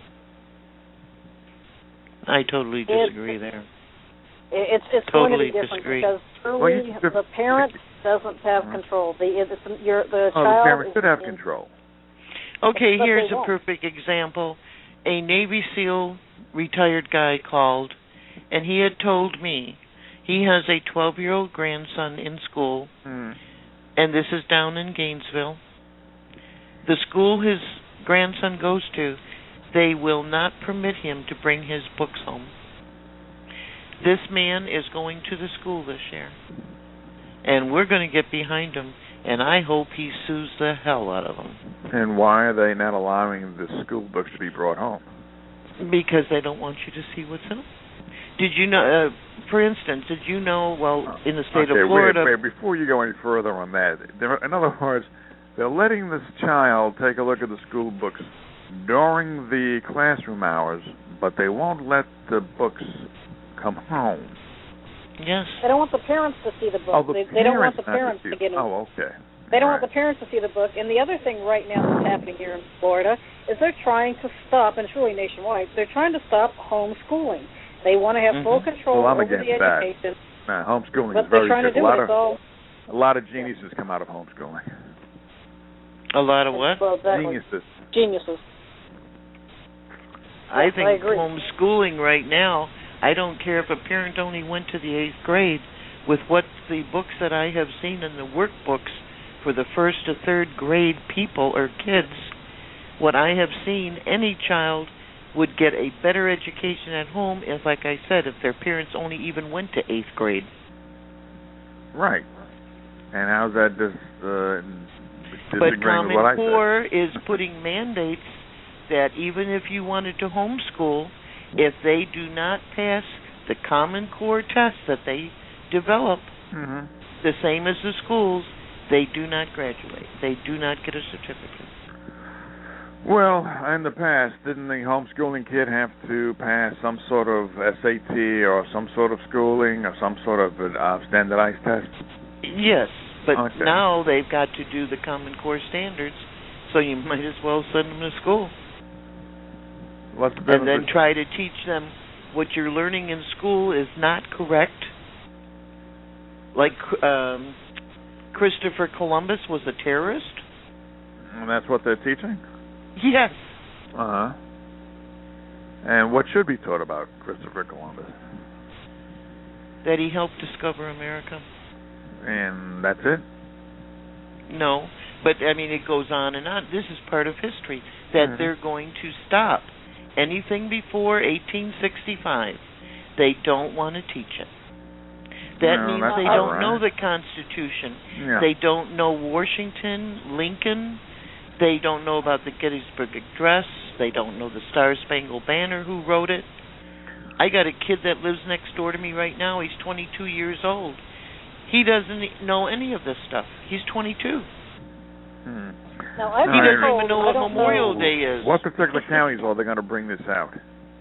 I totally disagree there. It's totally going to be different disagree. because truly the parent doesn't have control. The parent should have control. Okay, here's a perfect example. A Navy SEAL retired guy called, and he had told me he has a 12-year-old grandson in school, and this is down in Gainesville. The school his grandson goes to, they will not permit him to bring his books home. This man is going to the school this year, and we're going to get behind him, and I hope he sues the hell out of them. And why are they not allowing the school books to be brought home? Because they don't want you to see what's in them. Did you know, for instance, in the state of Florida... Wait, before you go any further on that, in other words, they're letting this child take a look at the school books during the classroom hours, but they won't let the books come home. Yes. They don't want the parents to see the book. Oh, they don't want the parents to get in. Oh, okay. They don't want the parents to see the book. And the other thing right now that's happening here in Florida is they're trying to stop, and it's really nationwide, they're trying to stop homeschooling. They want to have full control over the education. Nah, homeschooling but is very trying good. to do A lot of geniuses come out of homeschooling. A lot of what? Well, exactly. Geniuses. I Yes, think I agree. homeschooling right now, I don't care if a parent only went to the 8th grade, with what the books that I have seen in the workbooks for the 1st to 3rd grade people or kids, what I have seen, any child would get a better education at home if, like I said, if their parents only even went to 8th grade. Right. And how's that But disagreeing with what I Common Core is putting mandates that even if you wanted to homeschool, if they do not pass the Common Core test that they develop, the same as the schools, they do not graduate. They do not get a certificate. Well, in the past, didn't the homeschooling kid have to pass some sort of SAT or some sort of schooling or some sort of standardized test? Yes, but Okay. now they've got to do the Common Core standards, so you might as well send them to school. What's the And then try to teach them what you're learning in school is not correct. Like Christopher Columbus was a terrorist. And that's what they're teaching? Yes. Uh-huh. And what should be taught about Christopher Columbus? That he helped discover America. And that's it? No, but I mean it goes on and on. This is part of history that they're going to stop. Anything before 1865, they don't want to teach it. That means they don't know the Constitution. Yeah. They don't know Washington, Lincoln. They don't know about the Gettysburg Address. They don't know the Star-Spangled Banner, who wrote it. I got a kid that lives next door to me right now. He's 22 years old. He doesn't know any of this stuff. He's 22. Now, I've He been doesn't told, even know I what don't Memorial know. Day is. What particular counties are they going to bring this out?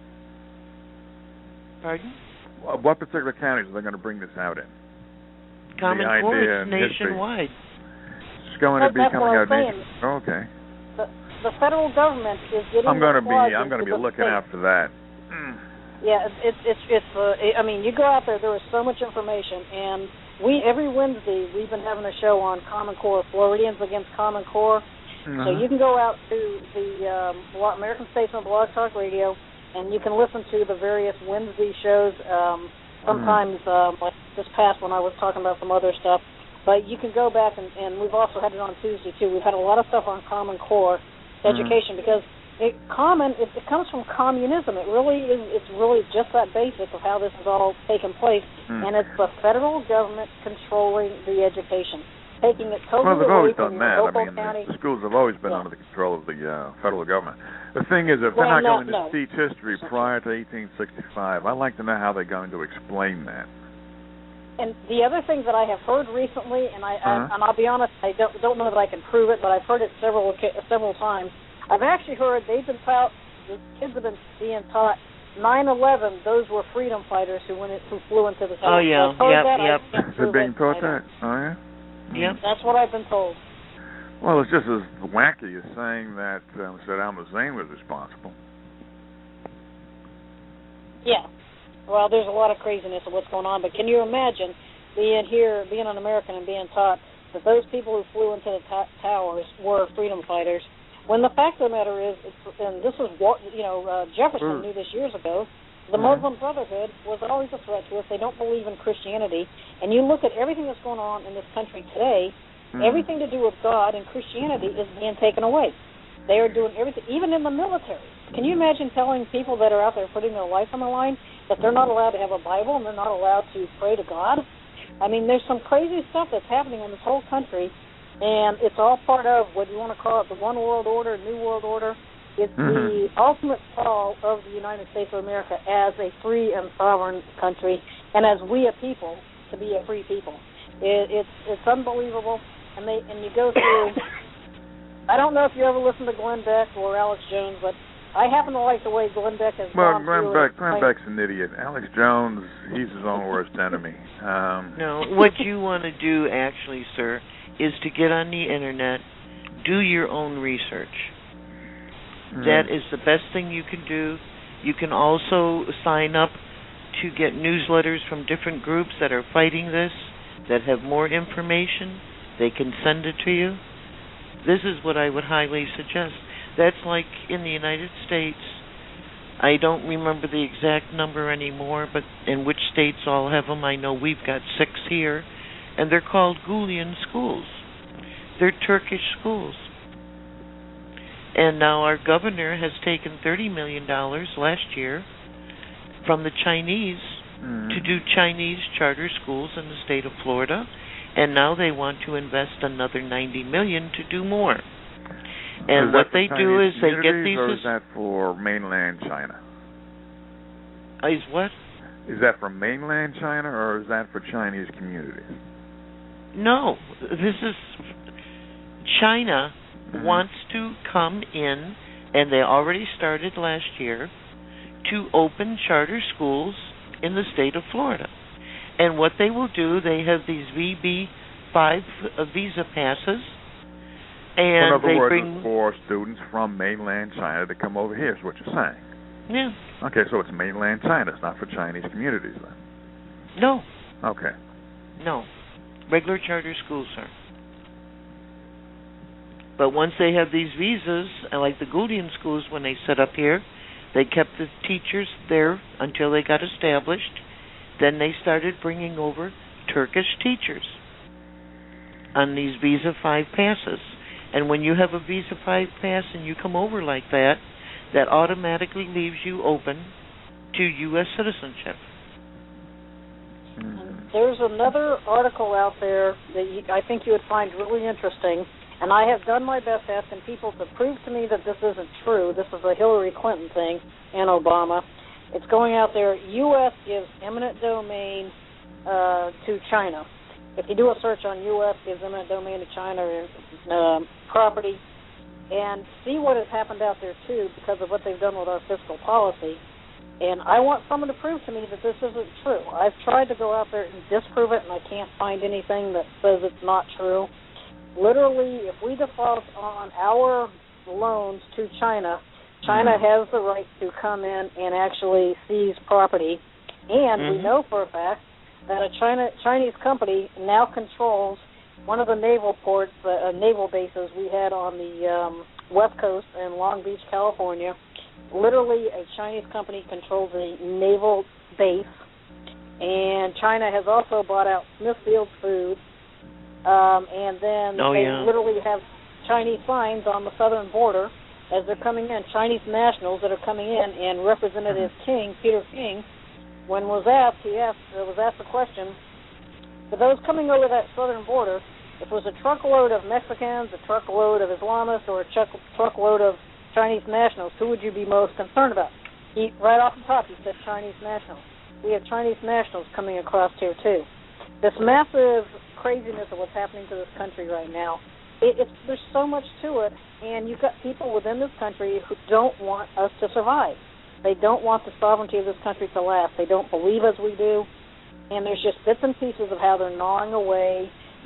Pardon? What particular counties are they going to bring this out in? Common The Core idea is and history. nationwide. It's going to be That's coming what out. I'm saying. Okay. The federal government is getting. I'm going to be the looking state. after that. Yeah, it's. I mean, you go out there. There is so much information, and every Wednesday we've been having a show on Common Core, Floridians Against Common Core. So you can go out to the American Statesman Blog Talk Radio, and you can listen to the various Wednesday shows. Sometimes, like this past one, I was talking about some other stuff. But you can go back, and we've also had it on Tuesday, too. We've had a lot of stuff on Common Core education because it comes from communism. It really is. It's really just that basic of how this has all taken place, and it's the federal government controlling the education, taking it totally they've away always from done your that. local I mean, county. the schools have always been under the control of the federal government. The thing is, if they're not going to teach history prior to 1865, I'd like to know how they're going to explain that. And the other thing that I have heard recently, and I'll be honest, I don't know that I can prove it, but I've heard it several times. I've actually heard the kids have been being taught 9/11. Those were freedom fighters who flew into the South. Oh yeah, yep. They're being taught that. Oh yeah. Yep. That's what I've been told. Well, it's just as wacky as saying that Saddam Hussein was responsible. Yeah. Well, there's a lot of craziness of what's going on, but can you imagine being an American and being taught that those people who flew into the towers were freedom fighters, when the fact of the matter is, and this is what Jefferson knew this years ago, the Muslim Brotherhood was always a threat to us. They don't believe in Christianity, and you look at everything that's going on in this country today, everything to do with God and Christianity is being taken away. They are doing everything, even in the military. Can you imagine telling people that are out there putting their life on the line that they're not allowed to have a Bible and they're not allowed to pray to God? I mean, there's some crazy stuff that's happening in this whole country, and it's all part of what you want to call it, the One World Order, New World Order. It's the ultimate fall of the United States of America as a free and sovereign country, and as we a people to be a free people. It's unbelievable, and you go through. I don't know if you ever listened to Glenn Beck or Alex Jones, but I happen to like the way Glenn Beck has Well, gone Glenn Beck's an idiot. Alex Jones, he's his own worst enemy. No, what you want to do, actually, sir, is to get on the Internet, do your own research. That is the best thing you can do. You can also sign up to get newsletters from different groups that are fighting this, that have more information. They can send it to you. This is what I would highly suggest. That's like in the United States. I don't remember the exact number anymore, but in which states all have them. I know we've got 6 here, and they're called Gulian schools. They're Turkish schools. And now our governor has taken $30 million last year from the Chinese to do Chinese charter schools in the state of Florida, and now they want to invest another $90 million to do more. And what they do is they get these. Or is that for mainland China? Is what? Is that for mainland China, or is that for Chinese communities? No, this is China wants to come in, and they already started last year, to open charter schools in the state of Florida. And what they will do, they have these VB5 visa passes, and in other they words, bring for students from mainland China to come over here, is what you're saying. Yeah. Okay, so it's mainland China. It's not for Chinese communities, then? No. Okay. No. Regular charter schools, sir. But once they have these visas, like the Gulian schools when they set up here, they kept the teachers there until they got established. Then they started bringing over Turkish teachers on these Visa 5 passes. And when you have a Visa 5 pass and you come over like that, that automatically leaves you open to U.S. citizenship. There's another article out there that I think you would find really interesting, and I have done my best asking people to prove to me that this isn't true. This is a Hillary Clinton thing and Obama. It's going out there, U.S. gives eminent domain to China. If you do a search on U.S. gives eminent domain to China property, and see what has happened out there, too, because of what they've done with our fiscal policy. And I want someone to prove to me that this isn't true. I've tried to go out there and disprove it, and I can't find anything that says it's not true. Literally, if we default on our loans to China, China has the right to come in and actually seize property. And we know for a fact that a Chinese company now controls one of the naval ports, naval bases we had on the West Coast in Long Beach, California. Literally, a Chinese company controls a naval base, and China has also bought out Smithfield Foods, and then literally have Chinese signs on the southern border as they're coming in, Chinese nationals that are coming in, and Representative King, Peter King, when was asked the question, for those coming over that southern border, if it was a truckload of Mexicans, a truckload of Islamists, or a truckload of Chinese nationals, who would you be most concerned about? Right off the top, he said Chinese nationals. We have Chinese nationals coming across here, too. This massive craziness of what's happening to this country right now, there's so much to it, and you've got people within this country who don't want us to survive. They don't want the sovereignty of this country to last. They don't believe as we do, and there's just bits and pieces of how they're gnawing away.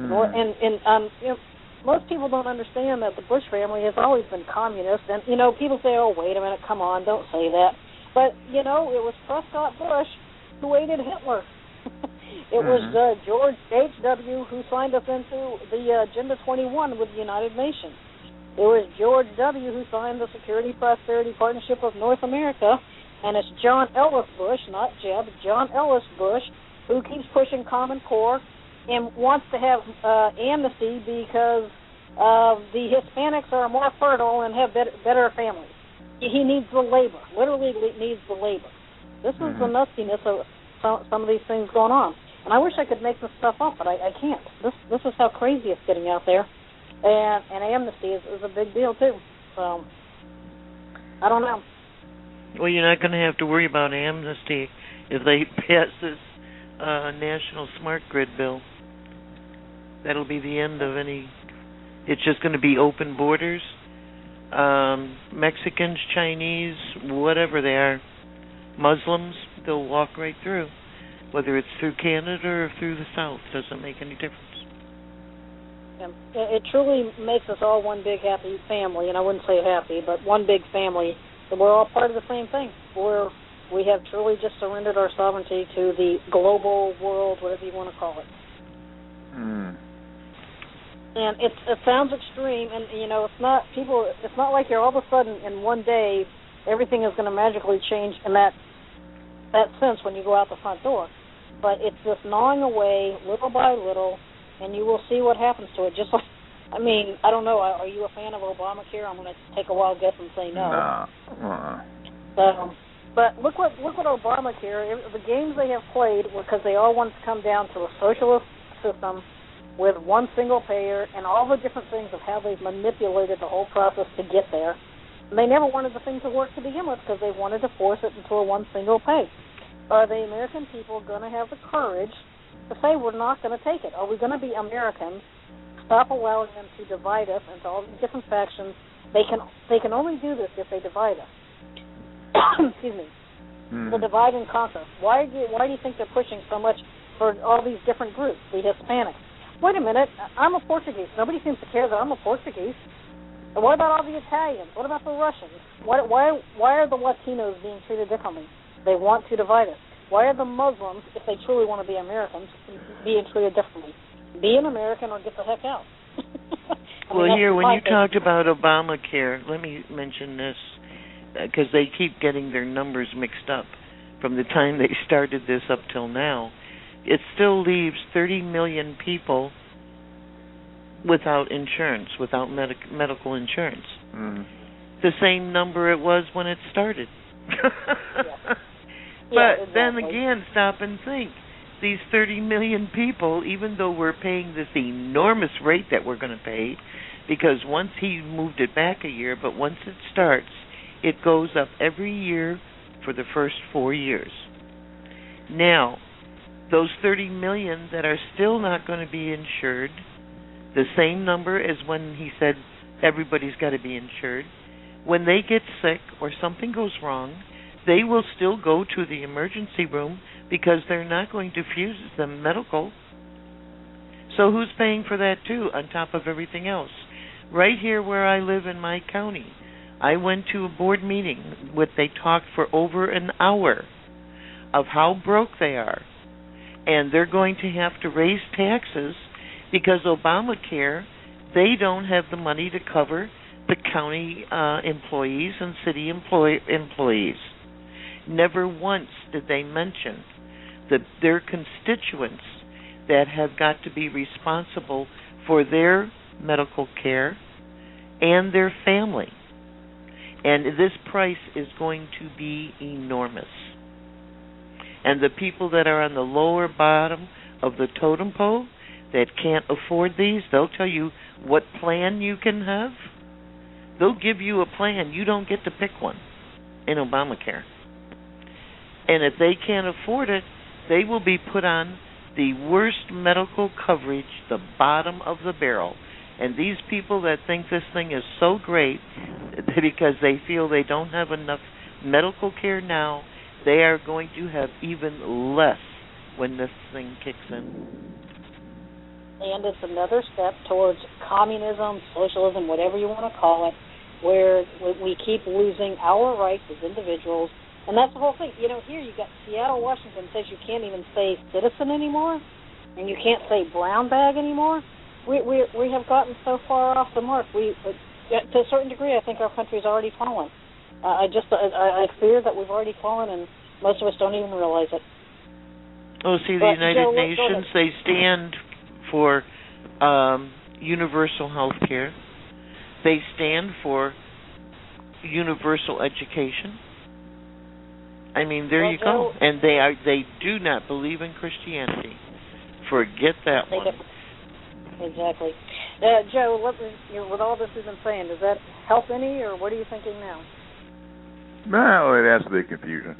Most people don't understand that the Bush family has always been communist. And, people say, oh, wait a minute, come on, don't say that. But, it was Prescott Bush who aided Hitler. It was George H.W. who signed us into the Agenda 21 with the United Nations. It was George W. who signed the Security Prosperity Partnership of North America. And it's John Ellis Bush, not Jeb, John Ellis Bush, who keeps pushing Common Core and wants to have amnesty because the Hispanics are more fertile and have better families. He needs the labor, literally needs the labor. This is the nuttiness of some of these things going on. And I wish I could make this stuff up, but I can't. This is how crazy it's getting out there. And amnesty is a big deal, too. So, I don't know. Well, you're not going to have to worry about amnesty if they pass this National Smart Grid bill. That'll be the end of any. It's just going to be open borders. Mexicans, Chinese, whatever they are, Muslims, they'll walk right through. Whether it's through Canada or through the South, doesn't make any difference. It truly makes us all one big happy family, and I wouldn't say happy, but one big family, and we're all part of the same thing. We have truly just surrendered our sovereignty to the global world, whatever you want to call it. And it sounds extreme, and it's not like you're all of a sudden in one day everything is going to magically change in that sense when you go out the front door. But it's just gnawing away little by little, and you will see what happens to it. Just like, I don't know. Are you a fan of Obamacare? I'm going to take a wild guess and say no. No. But look what Obamacare. The games they have played, because they all want to come down to a socialist system with one single payer and all the different things of how they've manipulated the whole process to get there. And they never wanted the thing to work to begin with because they wanted to force it into a one single pay. Are the American people going to have the courage to say we're not going to take it? Are we going to be Americans? Stop allowing them to divide us into all these different factions. They can only do this if they divide us. Excuse me. The divide and conquer. Why do you think they're pushing so much for all these different groups, the Hispanics? Wait a minute, I'm a Portuguese. Nobody seems to care that I'm a Portuguese. And what about all the Italians? What about the Russians? Why are the Latinos being treated differently? They want to divide us. Why are the Muslims, if they truly want to be Americans, being treated differently? Be an American or get the heck out. Well, here, when you talked about Obamacare, let me mention this, because they keep getting their numbers mixed up from the time they started this up till now. It still leaves 30 million people without insurance, without medical insurance. The same number it was when it started. But exactly. Then again, stop and think. These 30 million people, even though we're paying this enormous rate that we're going to pay, because once he moved it back a year, but once it starts, it goes up every year for the first 4 years. Now, those 30 million that are still not going to be insured, the same number as when he said everybody's got to be insured, when they get sick or something goes wrong, they will still go to the emergency room because they're not going to fuse them medical. So who's paying for that too, on top of everything else? Right here where I live in my county, I went to a board meeting where they talked for over an hour of how broke they are. And they're going to have to raise taxes because Obamacare, they don't have the money to cover the county employees and city employees. Never once did they mention that their constituents that have got to be responsible for their medical care and their family. And this price is going to be enormous. And the people that are on the lower bottom of the totem pole that can't afford these, they'll tell you what plan you can have. They'll give you a plan. You don't get to pick one in Obamacare. And if they can't afford it, they will be put on the worst medical coverage, the bottom of the barrel. And these people that think this thing is so great because they feel they don't have enough medical care now, they are going to have even less when this thing kicks in. And it's another step towards communism, socialism, whatever you want to call it, where we keep losing our rights as individuals. And that's the whole thing. Here you got Seattle, Washington says you can't even say citizen anymore, and you can't say brown bag anymore. We have gotten so far off the mark. To a certain degree, I think our country's already fallen. I fear that we've already fallen, and most of us don't even realize it. Oh, see, the United Nations, they stand for universal health care. They stand for universal education. I mean, there you go. And they do not believe in Christianity. Forget that one. Exactly. Joe, with all this we've been saying, does that help any, or what are you thinking now? No, it adds to the confusion.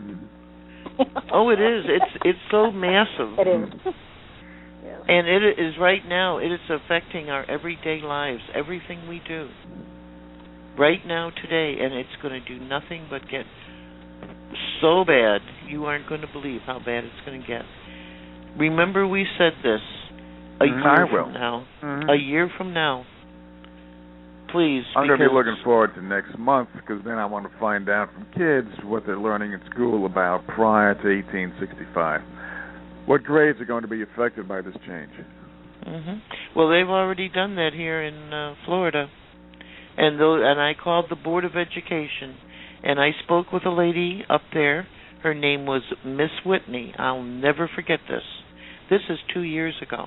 Oh, it is. It's so massive. It is. Yeah. And it is right now. It is affecting our everyday lives, everything we do. right now today, and it's going to do nothing but get so bad. You aren't going to believe how bad it's going to get. Remember, we said this a year from now. A year from now. Please. I'm going to be looking forward to next month, because then I want to find out from kids what they're learning in school about prior to 1865. What grades are going to be affected by this change? Well, they've already done that here in Florida, and I called the Board of Education, and I spoke with a lady up there. Her name was Miss Whitney. I'll never forget this. This is 2 years ago,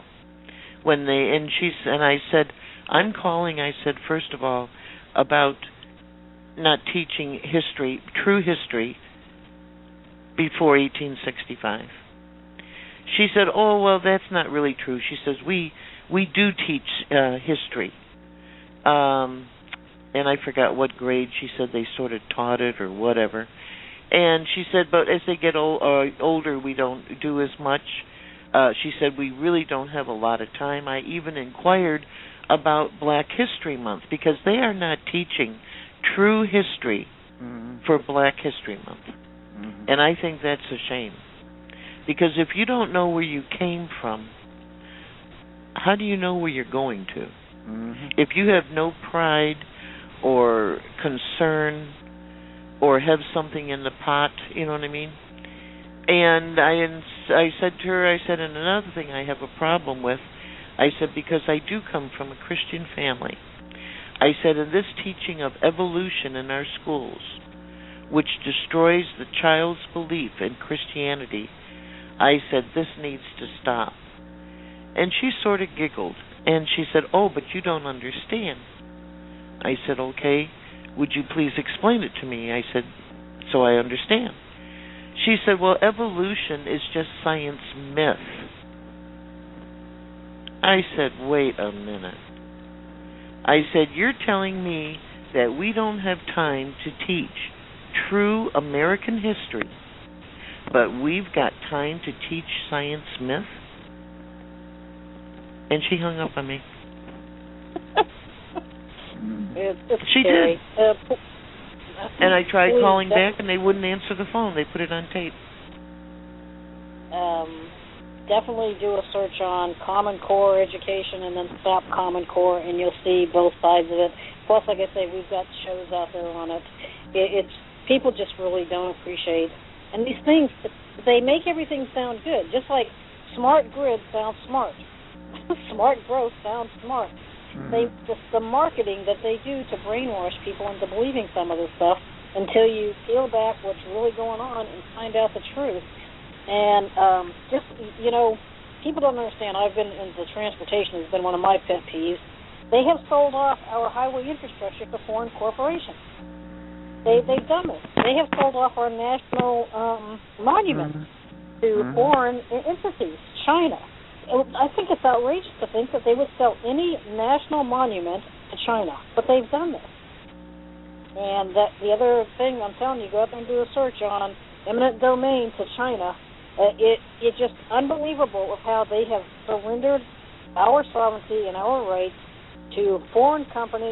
I said, I'm calling. I said, first of all, about not teaching history, true history, before 1865. She said, oh, well, that's not really true. She says, we do teach history. And I forgot what grade. She said they sort of taught it or whatever. And she said, but as they get older, we don't do as much. She said, we really don't have a lot of time. I even inquired about Black History Month, because they are not teaching true history for Black History Month. And I think that's a shame. Because if you don't know where you came from, how do you know where you're going to? If you have no pride or concern or have something in the pot, you know what I mean? And I said to her, and another thing I have a problem with, I said, because I do come from a Christian family. I said, in this teaching of evolution in our schools, which destroys the child's belief in Christianity, I said, this needs to stop. And she sort of giggled, and she said, oh, but you don't understand. I said, okay, would you please explain it to me? I said, so I understand. She said, well, evolution is just science myth. I said, wait a minute. I said, you're telling me that we don't have time to teach true American history, but we've got time to teach science myth? And she hung up on me. She did. And I tried calling back, and they wouldn't answer the phone. They put it on tape. Definitely do a search on Common Core education and then Stop Common Core, and you'll see both sides of it. Plus, like I say, we've got shows out there on it. It's people just really don't appreciate. And these things, they make everything sound good. Just like smart grid sounds smart. Smart growth sounds smart. The marketing that they do to brainwash people into believing some of this stuff until you peel back what's really going on and find out the truth. And people don't understand. I've been into transportation. Has been one of my pet peeves. They have sold off our highway infrastructure to foreign corporations. They've done this. They have sold off our national monuments to foreign entities, China. I think it's outrageous to think that they would sell any national monument to China, but they've done this. And that the other thing, I'm telling you, go out there and do a search on eminent domain to China. It's just unbelievable of how they have surrendered our sovereignty and our rights to foreign countries,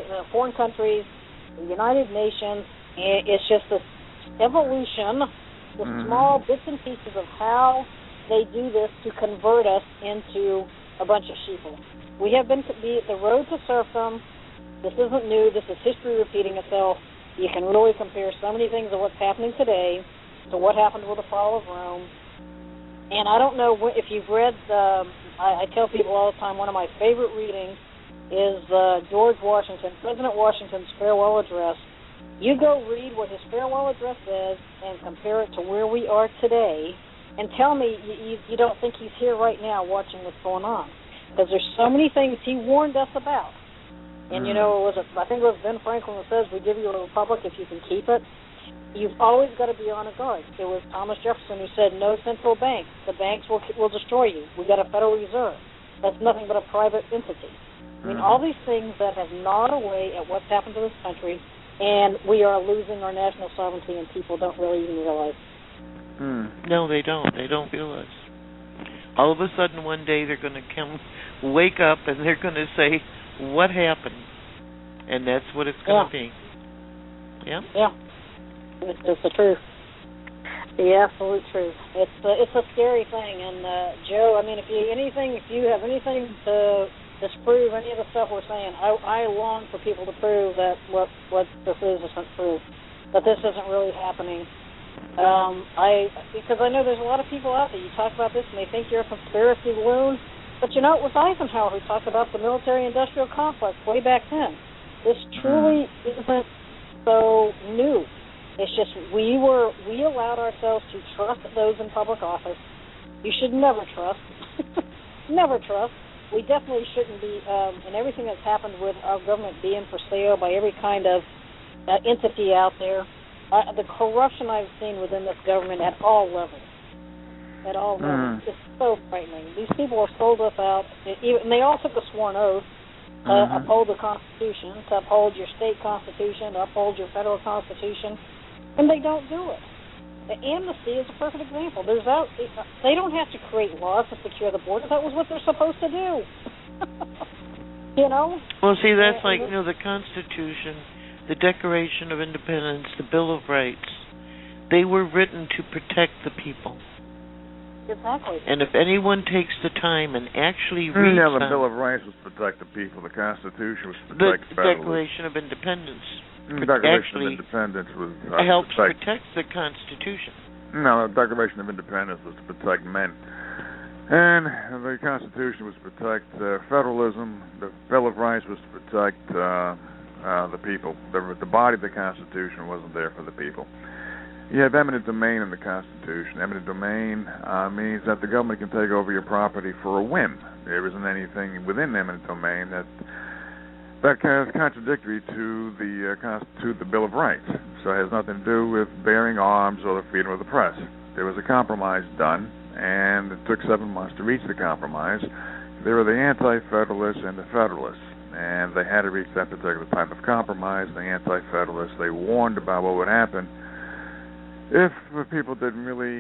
the United Nations. It's just this evolution, the small bits and pieces of how they do this to convert us into a bunch of sheeple. We have been the road to serfdom. This isn't new. This is history repeating itself. You can really compare so many things of what's happening today to what happened with the fall of Rome. And I don't know if you've read, I tell people all the time, one of my favorite readings is George Washington, President Washington's farewell address. You go read what his farewell address says and compare it to where we are today, and tell me you don't think he's here right now watching what's going on. Because there's so many things he warned us about. And, I think it was Ben Franklin that says, we give you a republic if you can keep it. You've always got to be on a guard. It was Thomas Jefferson who said, no central bank. The banks will destroy you. We've got a Federal Reserve. That's nothing but a private entity. I mean, all these things that have gnawed away at what's happened to this country, and we are losing our national sovereignty, and people don't really even realize. No, they don't. They don't realize. All of a sudden, one day, they're going to wake up, and they're going to say, what happened? And that's what it's going to be. Yeah. Yeah. It's the truth. The absolute truth. It's a scary thing. And Joe, I mean, if you have anything to disprove any of the stuff we're saying, I long for people to prove that what this isn't true, that this isn't really happening. Because I know there's a lot of people out there. You talk about this and they think you're a conspiracy loon, but you know it was Eisenhower who talked about the military-industrial complex way back then. This truly isn't so new. It's just we allowed ourselves to trust those in public office. You should never trust. Never trust. We definitely shouldn't be, and everything that's happened with our government being for sale by every kind of entity out there, the corruption I've seen within this government at all levels, is so frightening. These people have sold us out, and they all took a sworn oath to uphold the Constitution, to uphold your state Constitution, to uphold your federal Constitution, and they don't do it. The amnesty is a perfect example. They don't have to create laws to secure the border. That was what they're supposed to do. You know? Well, see, that's like, the Constitution, the Declaration of Independence, the Bill of Rights. They were written to protect the people. Exactly. And if anyone takes the time and actually reads the Bill of Rights was to protect the people. The Constitution was to protect the Declaration of Independence. The Declaration of Independence was helps protect the Constitution. No, the Declaration of Independence was to protect men. And the Constitution was to protect federalism. The Bill of Rights was to protect the people. The body of the Constitution wasn't there for the people. You have eminent domain in the Constitution. Eminent domain means that the government can take over your property for a whim. There isn't anything within eminent domain that is contradictory to the Bill of Rights. So it has nothing to do with bearing arms or the freedom of the press. There was a compromise done, and it took 7 months to reach the compromise. There were the anti-federalists and the federalists, and they had to reach that particular type of compromise. The anti-federalists, they warned about what would happen if the people didn't really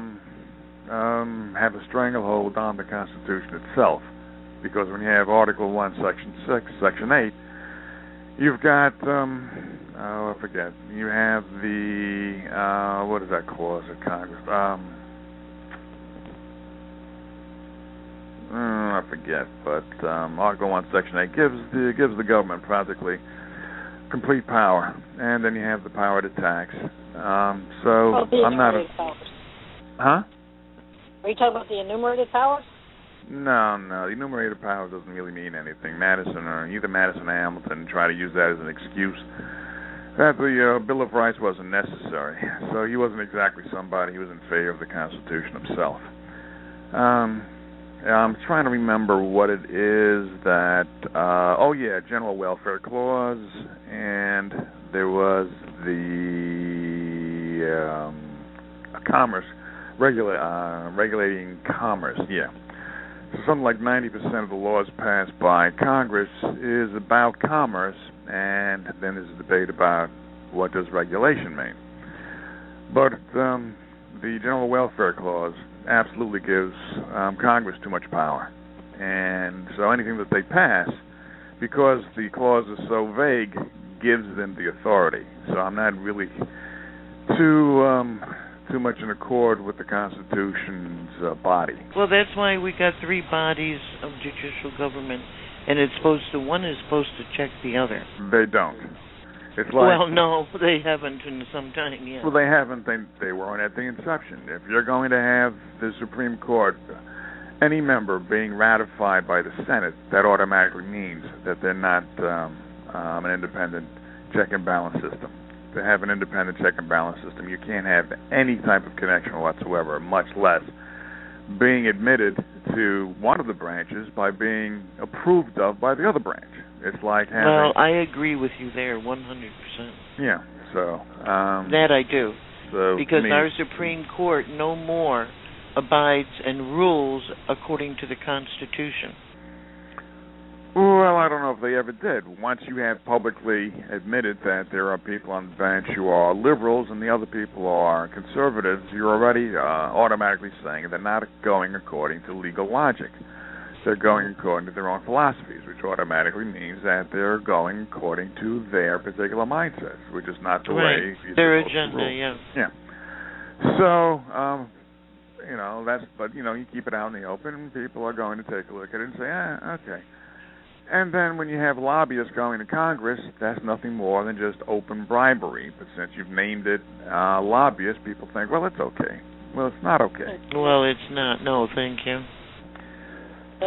have a stranglehold on the Constitution itself. Because when you have Article 1, Section 6, Section 8, you've got, I forget, you have the, what is that clause of Congress? I forget, but Article 1, Section 8 gives the government practically complete power, and then you have the power to tax. I'm not a... powers. Huh? Are you talking about the enumerated powers? No, the enumerated power doesn't really mean anything. Either Madison or Hamilton try to use that as an excuse that the Bill of Rights wasn't necessary. So he wasn't exactly somebody who was in favor of the Constitution himself. I'm trying to remember what it is that, General Welfare Clause, and there was the commerce, regulating commerce, So something like 90% of the laws passed by Congress is about commerce, and then there's a debate about what does regulation mean. But the General Welfare Clause absolutely gives Congress too much power. And so anything that they pass, because the clause is so vague, gives them the authority. So I'm not really too much in accord with the Constitution's body. Well, that's why we got 3 bodies of judicial government, and one is supposed to check the other. They don't. It's like, well, no, they haven't in some time yet. Well, they haven't. They weren't at the inception. If you're going to have the Supreme Court, any member being ratified by the Senate, that automatically means that they're not an independent check and balance system. To have an independent check and balance system, you can't have any type of connection whatsoever, much less being admitted to one of the branches by being approved of by the other branch. It's like having... Well, I agree with you there 100%. Yeah, so... that I do. So because our Supreme Court no more abides and rules according to the Constitution. Well, I don't know if they ever did. Once you have publicly admitted that there are people on the bench who are liberals and the other people are conservatives, you're already automatically saying they're not going according to legal logic. they're going according to their own philosophies, which automatically means that they're going according to their particular mindsets, which is not the way their agenda. Yeah. So, but you keep it out in the open, and people are going to take a look at it and say, okay. And then when you have lobbyists going to Congress, that's nothing more than just open bribery. But since you've named it lobbyists, people think, well, it's okay. Well, it's not okay. Well, it's not. No, thank you. So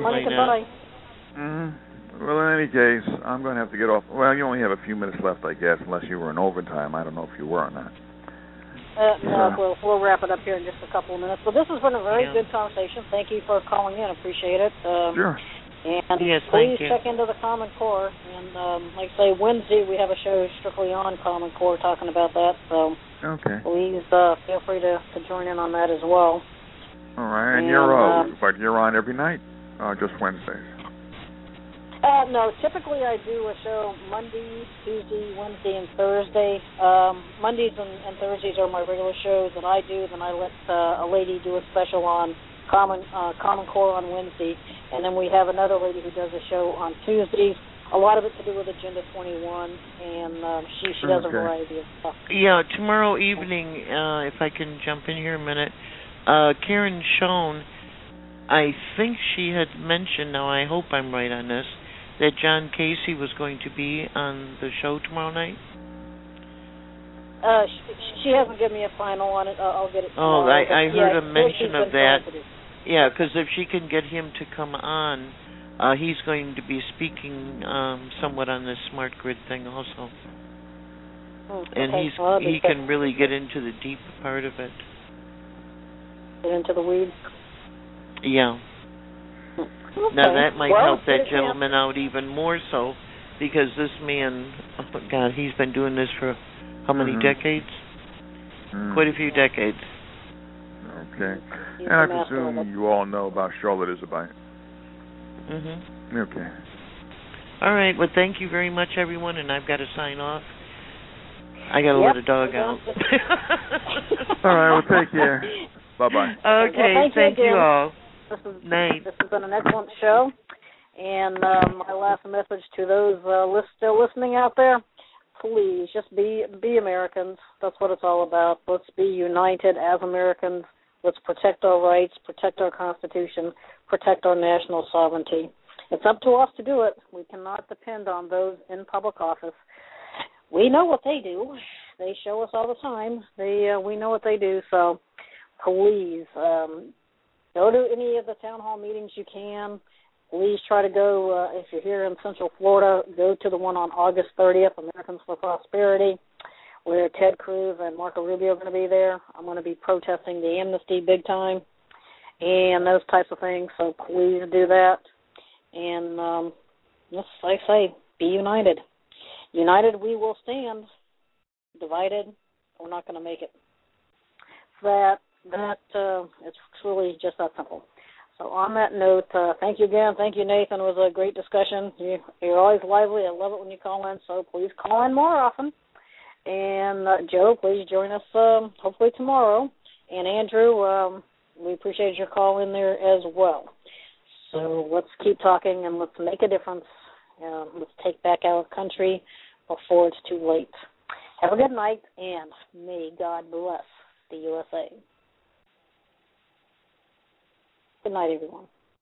Well, in any case, I'm going to have to get off. Well, you only have a few minutes left, I guess, unless you were in overtime. I don't know if you were or not. No, we'll wrap it up here in just a couple of minutes. But this has been a very good conversation. Thank you for calling in. Appreciate it. Sure. And yes, please check into the Common Core. And like I say, Wednesday we have a show strictly on Common Core talking about that. So please feel free to join in on that as well. All right. And you're on every night, just Wednesdays? No, typically I do a show Monday, Tuesday, Wednesday, and Thursday. Mondays and Thursdays are my regular shows that I do. Then I let a lady do a special on Common Core on Wednesday, and then we have another lady who does a show on Tuesdays. A lot of it to do with Agenda 21, and she does a variety of stuff. Yeah, tomorrow evening, if I can jump in here a minute, Karen Schoen, I think she had mentioned, now I hope I'm right on this, that John Casey was going to be on the show tomorrow night? She hasn't given me a final on it. I'll get it tomorrow. Oh, I heard a mention of that. Yeah, because if she can get him to come on, he's going to be speaking somewhat on this smart grid thing also. And he can really get into the deep part of it. Get into the weeds? Yeah. Okay. Now that might help that gentleman out even more so, because this man, oh God, he's been doing this for how many decades? Quite a few decades. Okay. And I presume you all know about Charlotte Isabite. Okay. All right. Well, thank you very much, everyone, and I've got to sign off. I got to let a dog out. All right. Well, take care. Bye-bye. Okay. Well, thank you all. This Night. This has been an excellent show. And my last message to those still listening out there, please just be Americans. That's what it's all about. Let's be united as Americans. Let's protect our rights, protect our Constitution, protect our national sovereignty. It's up to us to do it. We cannot depend on those in public office. We know what they do. They show us all the time. We know what they do. So please go to any of the town hall meetings you can. Please try to go, if you're here in Central Florida, go to the one on August 30th, Americans for Prosperity, where Ted Cruz and Marco Rubio are going to be there. I'm going to be protesting the amnesty big time and those types of things, so please do that. And just like I say, be united. United we will stand. Divided, we're not going to make it. It's truly just that simple. So on that note, thank you again. Thank you, Nathan. It was a great discussion. You're always lively. I love it when you call in, so please call in more often. And Joe, please join us hopefully tomorrow. And Andrew, we appreciate your call in there as well. So let's keep talking and let's make a difference. Let's take back our country before it's too late. Have a good night, and may God bless the USA. Good night, everyone.